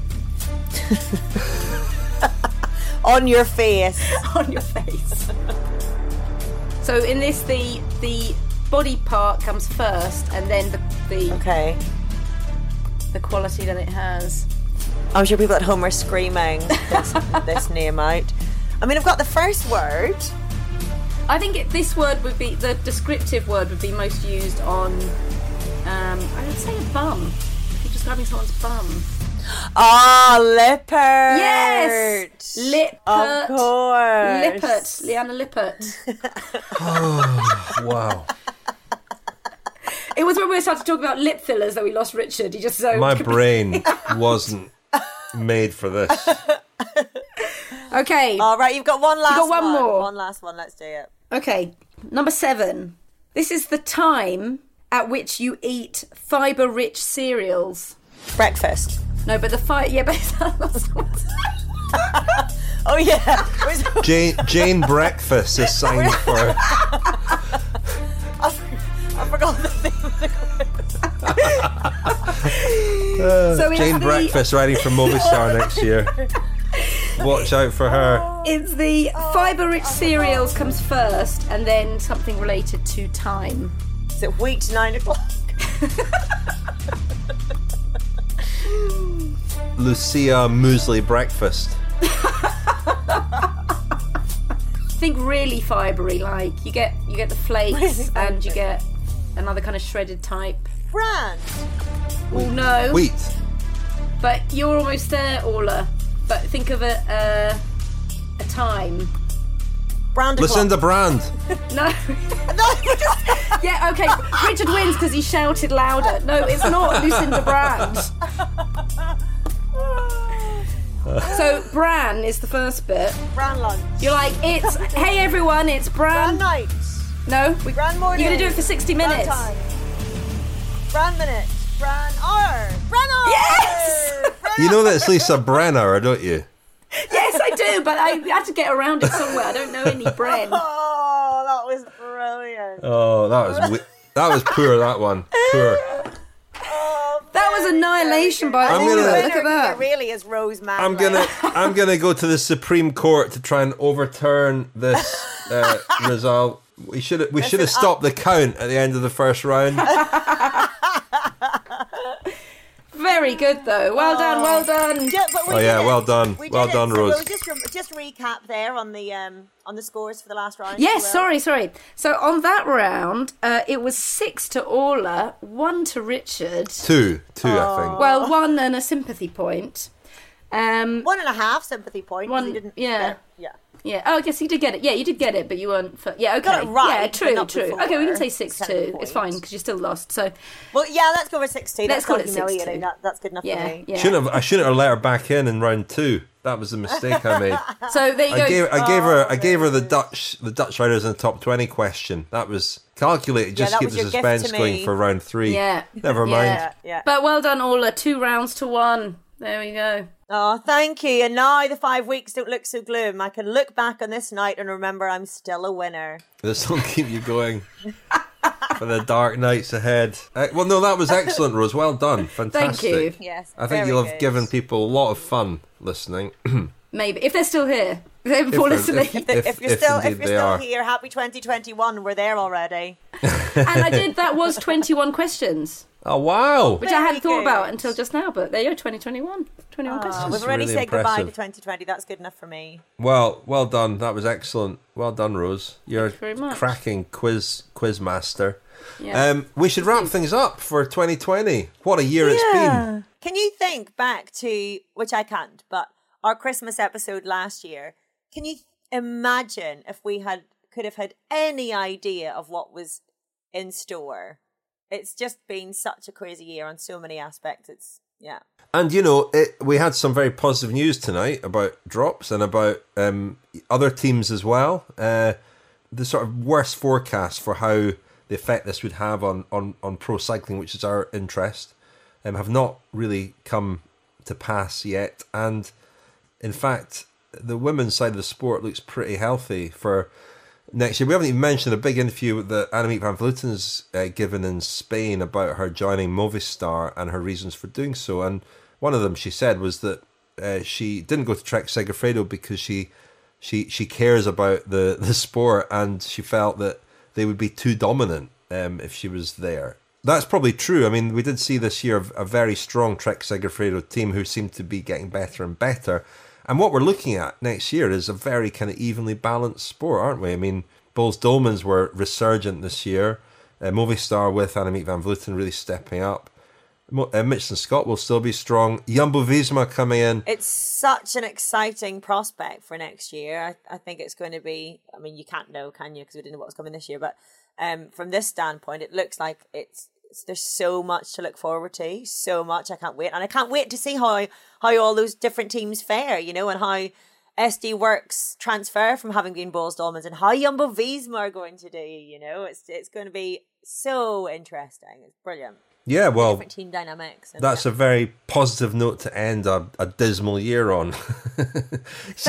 on your face. On your face. So in this, the body part comes first, and then the quality that it has. I'm sure people at home are screaming this name out. I mean, I've got the first word. I think this word would be, the descriptive word would be most used on, I would say a bum. If you're describing someone's bum. Ah, Lippert. Yes! Lippert. Of course. Lippert. Leanna Lippert. Oh, wow. It was when we started talking about lip fillers that we lost Richard. He just so... My brain wasn't made for this. Okay. All right, you've got one last one. You've got one more. One last one, let's do it. Okay, number 7. This is the time at which you eat fibre-rich cereals. Breakfast. No, but Oh, yeah. Jane Breakfast is signed for... I forgot the name of the Jane Breakfast riding for Movistar next year. Watch out for her. It's the fibre-rich cereals comes first, and then something related to time. Is it wheat 9 o'clock? Lucia Muesli Breakfast. Think really fibre-y, like you get the flakes and you get another kind of shredded type. Bran. Oh no. Wheat. But you're almost there, Orla. But think of a time. Brand. Lucinda Brand. No. Yeah, okay. Richard wins because he shouted louder. No, it's not Lucinda Brand. So Bran is the first bit. Bran lunch. You're like, it's hey everyone, it's Bran. Bran night. No, Bran morning. You're gonna do it for 60 minutes. Bran time. Bran minute. Bran hour. Bran hour. Yes. You know that it's Lisa Brenner, don't you? Yes, I do, but I had to get around it somewhere. I don't know any Bren. Oh, that was brilliant. Oh, that was poor. That one, poor. That was annihilation by Orla. Look at that. It really is Rose Manley. I'm gonna go to the Supreme Court to try and overturn this result. We should have stopped the count at the end of the first round. Very good though. Well done. Well done. Yeah, well done. Well done, so Rose. We'll just recap there on the scores for the last round. Yes, sorry. So on that round, it was 6 to Orla, 1 to Richard. Two, I think. Well, 1 and a sympathy point. 1.5 sympathy point. One, didn't. yeah. Yeah. Oh, I guess you did get it. Yeah, you did get it, but you weren't. Yeah, okay. Got it right, Yeah, true. but not before. Okay, we can say 6-2. It's fine because you still lost. So. Well, yeah, let's go for 6-2. Let's call it humiliating. 6-2. That's good enough for me. Yeah. I shouldn't have let her back in round 2. That was a mistake I made. So there you go. I gave her the Dutch riders in the top 20 question. That was calculated just to keep the suspense going for round 3. Yeah. Never mind. Yeah. But well done, Orla. 2 rounds to 1. There we go. Oh, thank you. And now the 5 weeks don't look so gloom. I can look back on this night and remember I'm still a winner. This will keep you going for the dark nights ahead. Well, no, that was excellent, Rose. Well done. Fantastic. Thank you. Yes. I think you'll have given people a lot of fun listening. Maybe. If they're still here. If they're before listening. If you're still are. here, happy 2021. We're there already. And that was 21 questions. Oh, wow. Which I hadn't thought about until just now, but there you go, 2021. 21 questions. We've already really said goodbye to impressive. 2020. That's good enough for me. Well done. That was excellent. Well done, Rose. You're Thank you very much. cracking quiz master. Yeah. We should wrap things up for 2020. What a year it's been. Can you think back to, which I can't, but our Christmas episode last year? Can you imagine if we could have had any idea of what was in store? It's just been such a crazy year on so many aspects. And we had some very positive news tonight about drops and about other teams as well. The sort of worst forecast for how the effect this would have on pro cycling, which is our interest, have not really come to pass yet. And in fact, the women's side of the sport looks pretty healthy for next year. We haven't even mentioned a big interview that Annemiek van Vleuten's given in Spain about her joining Movistar and her reasons for doing so. And one of them, she said, was that she didn't go to Trek Segafredo because she cares about the sport, and she felt that they would be too dominant if she was there. That's probably true. I mean, we did see this year a very strong Trek Segafredo team who seem to be getting better and better. And what we're looking at next year is a very kind of evenly balanced sport, aren't we? I mean, Boels Dolmans were resurgent this year. Movistar with Annemiek van Vleuten really stepping up. Mitchelton Scott will still be strong. Jumbo-Visma coming in. It's such an exciting prospect for next year. I think it's going to be, I mean, you can't know, can you? Because we didn't know what was coming this year. But from this standpoint, it looks like there's so much to look forward to. So much. I can't wait. And I can't wait to see how all those different teams fare, and how SD Works transfer from having been Boels Dolmans and how Jumbo-Visma are going to do. It's going to be so interesting. It's brilliant. Yeah, well, different team dynamics. That's a very positive note to end a dismal year on. But it's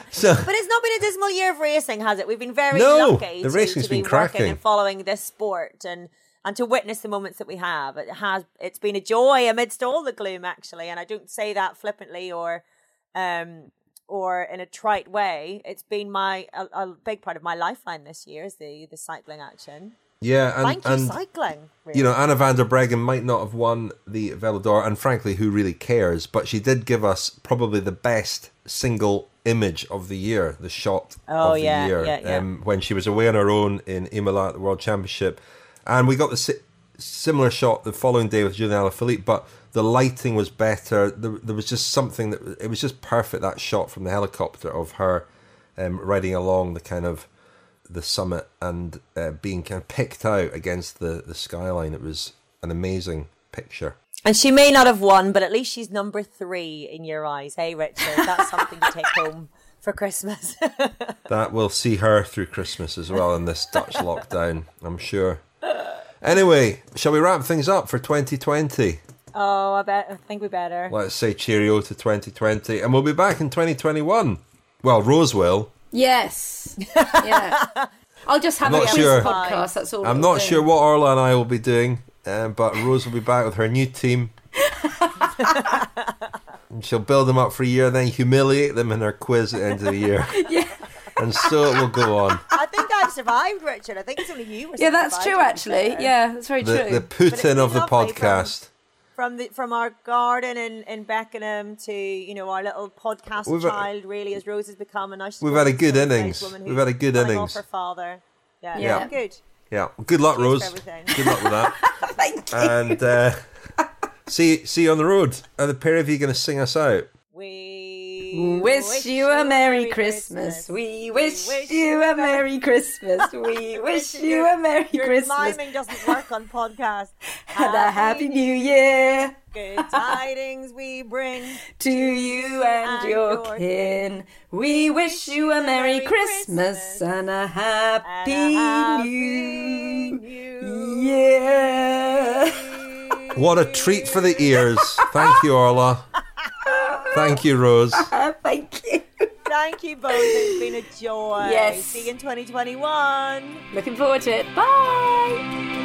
not been a dismal year of racing, has it? We've been very lucky the racing's to be been cracking working and following this sport and to witness the moments that we have. It's been a joy amidst all the gloom, actually, and I don't say that flippantly or in a trite way. It's been a big part of my lifeline this year is the cycling action. Yeah, Thank you, cycling. Really. Anna van der Breggen might not have won the Velo d'Or, and frankly, who really cares? But she did give us probably the best single image of the year, the shot of the year, when she was away on her own in Imola at the World Championship. And we got the similar shot the following day with Julian Alaphilippe, but the lighting was better. There was just something it was just perfect, that shot from the helicopter of her riding along the summit and being kind of picked out against the skyline. It was an amazing picture. And she may not have won, but at least she's number 3 in your eyes. Hey, Richard, that's something to take home for Christmas. That will see her through Christmas as well in this Dutch lockdown, I'm sure. Anyway, shall we wrap things up for 2020? Oh, I think we better. Let's say cheerio to 2020, and we'll be back in 2021. Well, Rose will. Yes. Yeah. I'll just have a quiz podcast. That's all. I'm not sure what Orla and I will be doing, but Rose will be back with her new team. And she'll build them up for a year, then humiliate them in her quiz at the end of the year. Yeah. And so it will go on. I think I've survived, Richard. I think it's only you. Yeah, that's true, actually. Yeah, that's very true. The Putin of the podcast. From our garden in Beckenham to our little podcast child, really, as Rose has become, and now she's we've had a good innings. We've had a good innings. Off her father. Yeah. Good. Yeah, good luck, Rose. Good luck with that. Thank you. And see you on the road. Are the pair of you going to sing us out? We wish you a Merry Christmas. We wish you a Merry Christmas. We wish you a Merry Christmas. Your miming doesn't work on podcast. And a Happy New Year. Good tidings we bring to you and your kin. We wish you a Merry Christmas and a Happy New Year. What a treat for the ears. Thank you, Orla. Thank you, Rose. Thank you. Thank you both. It's been a joy. Yes. See you in 2021. Looking forward to it. Bye.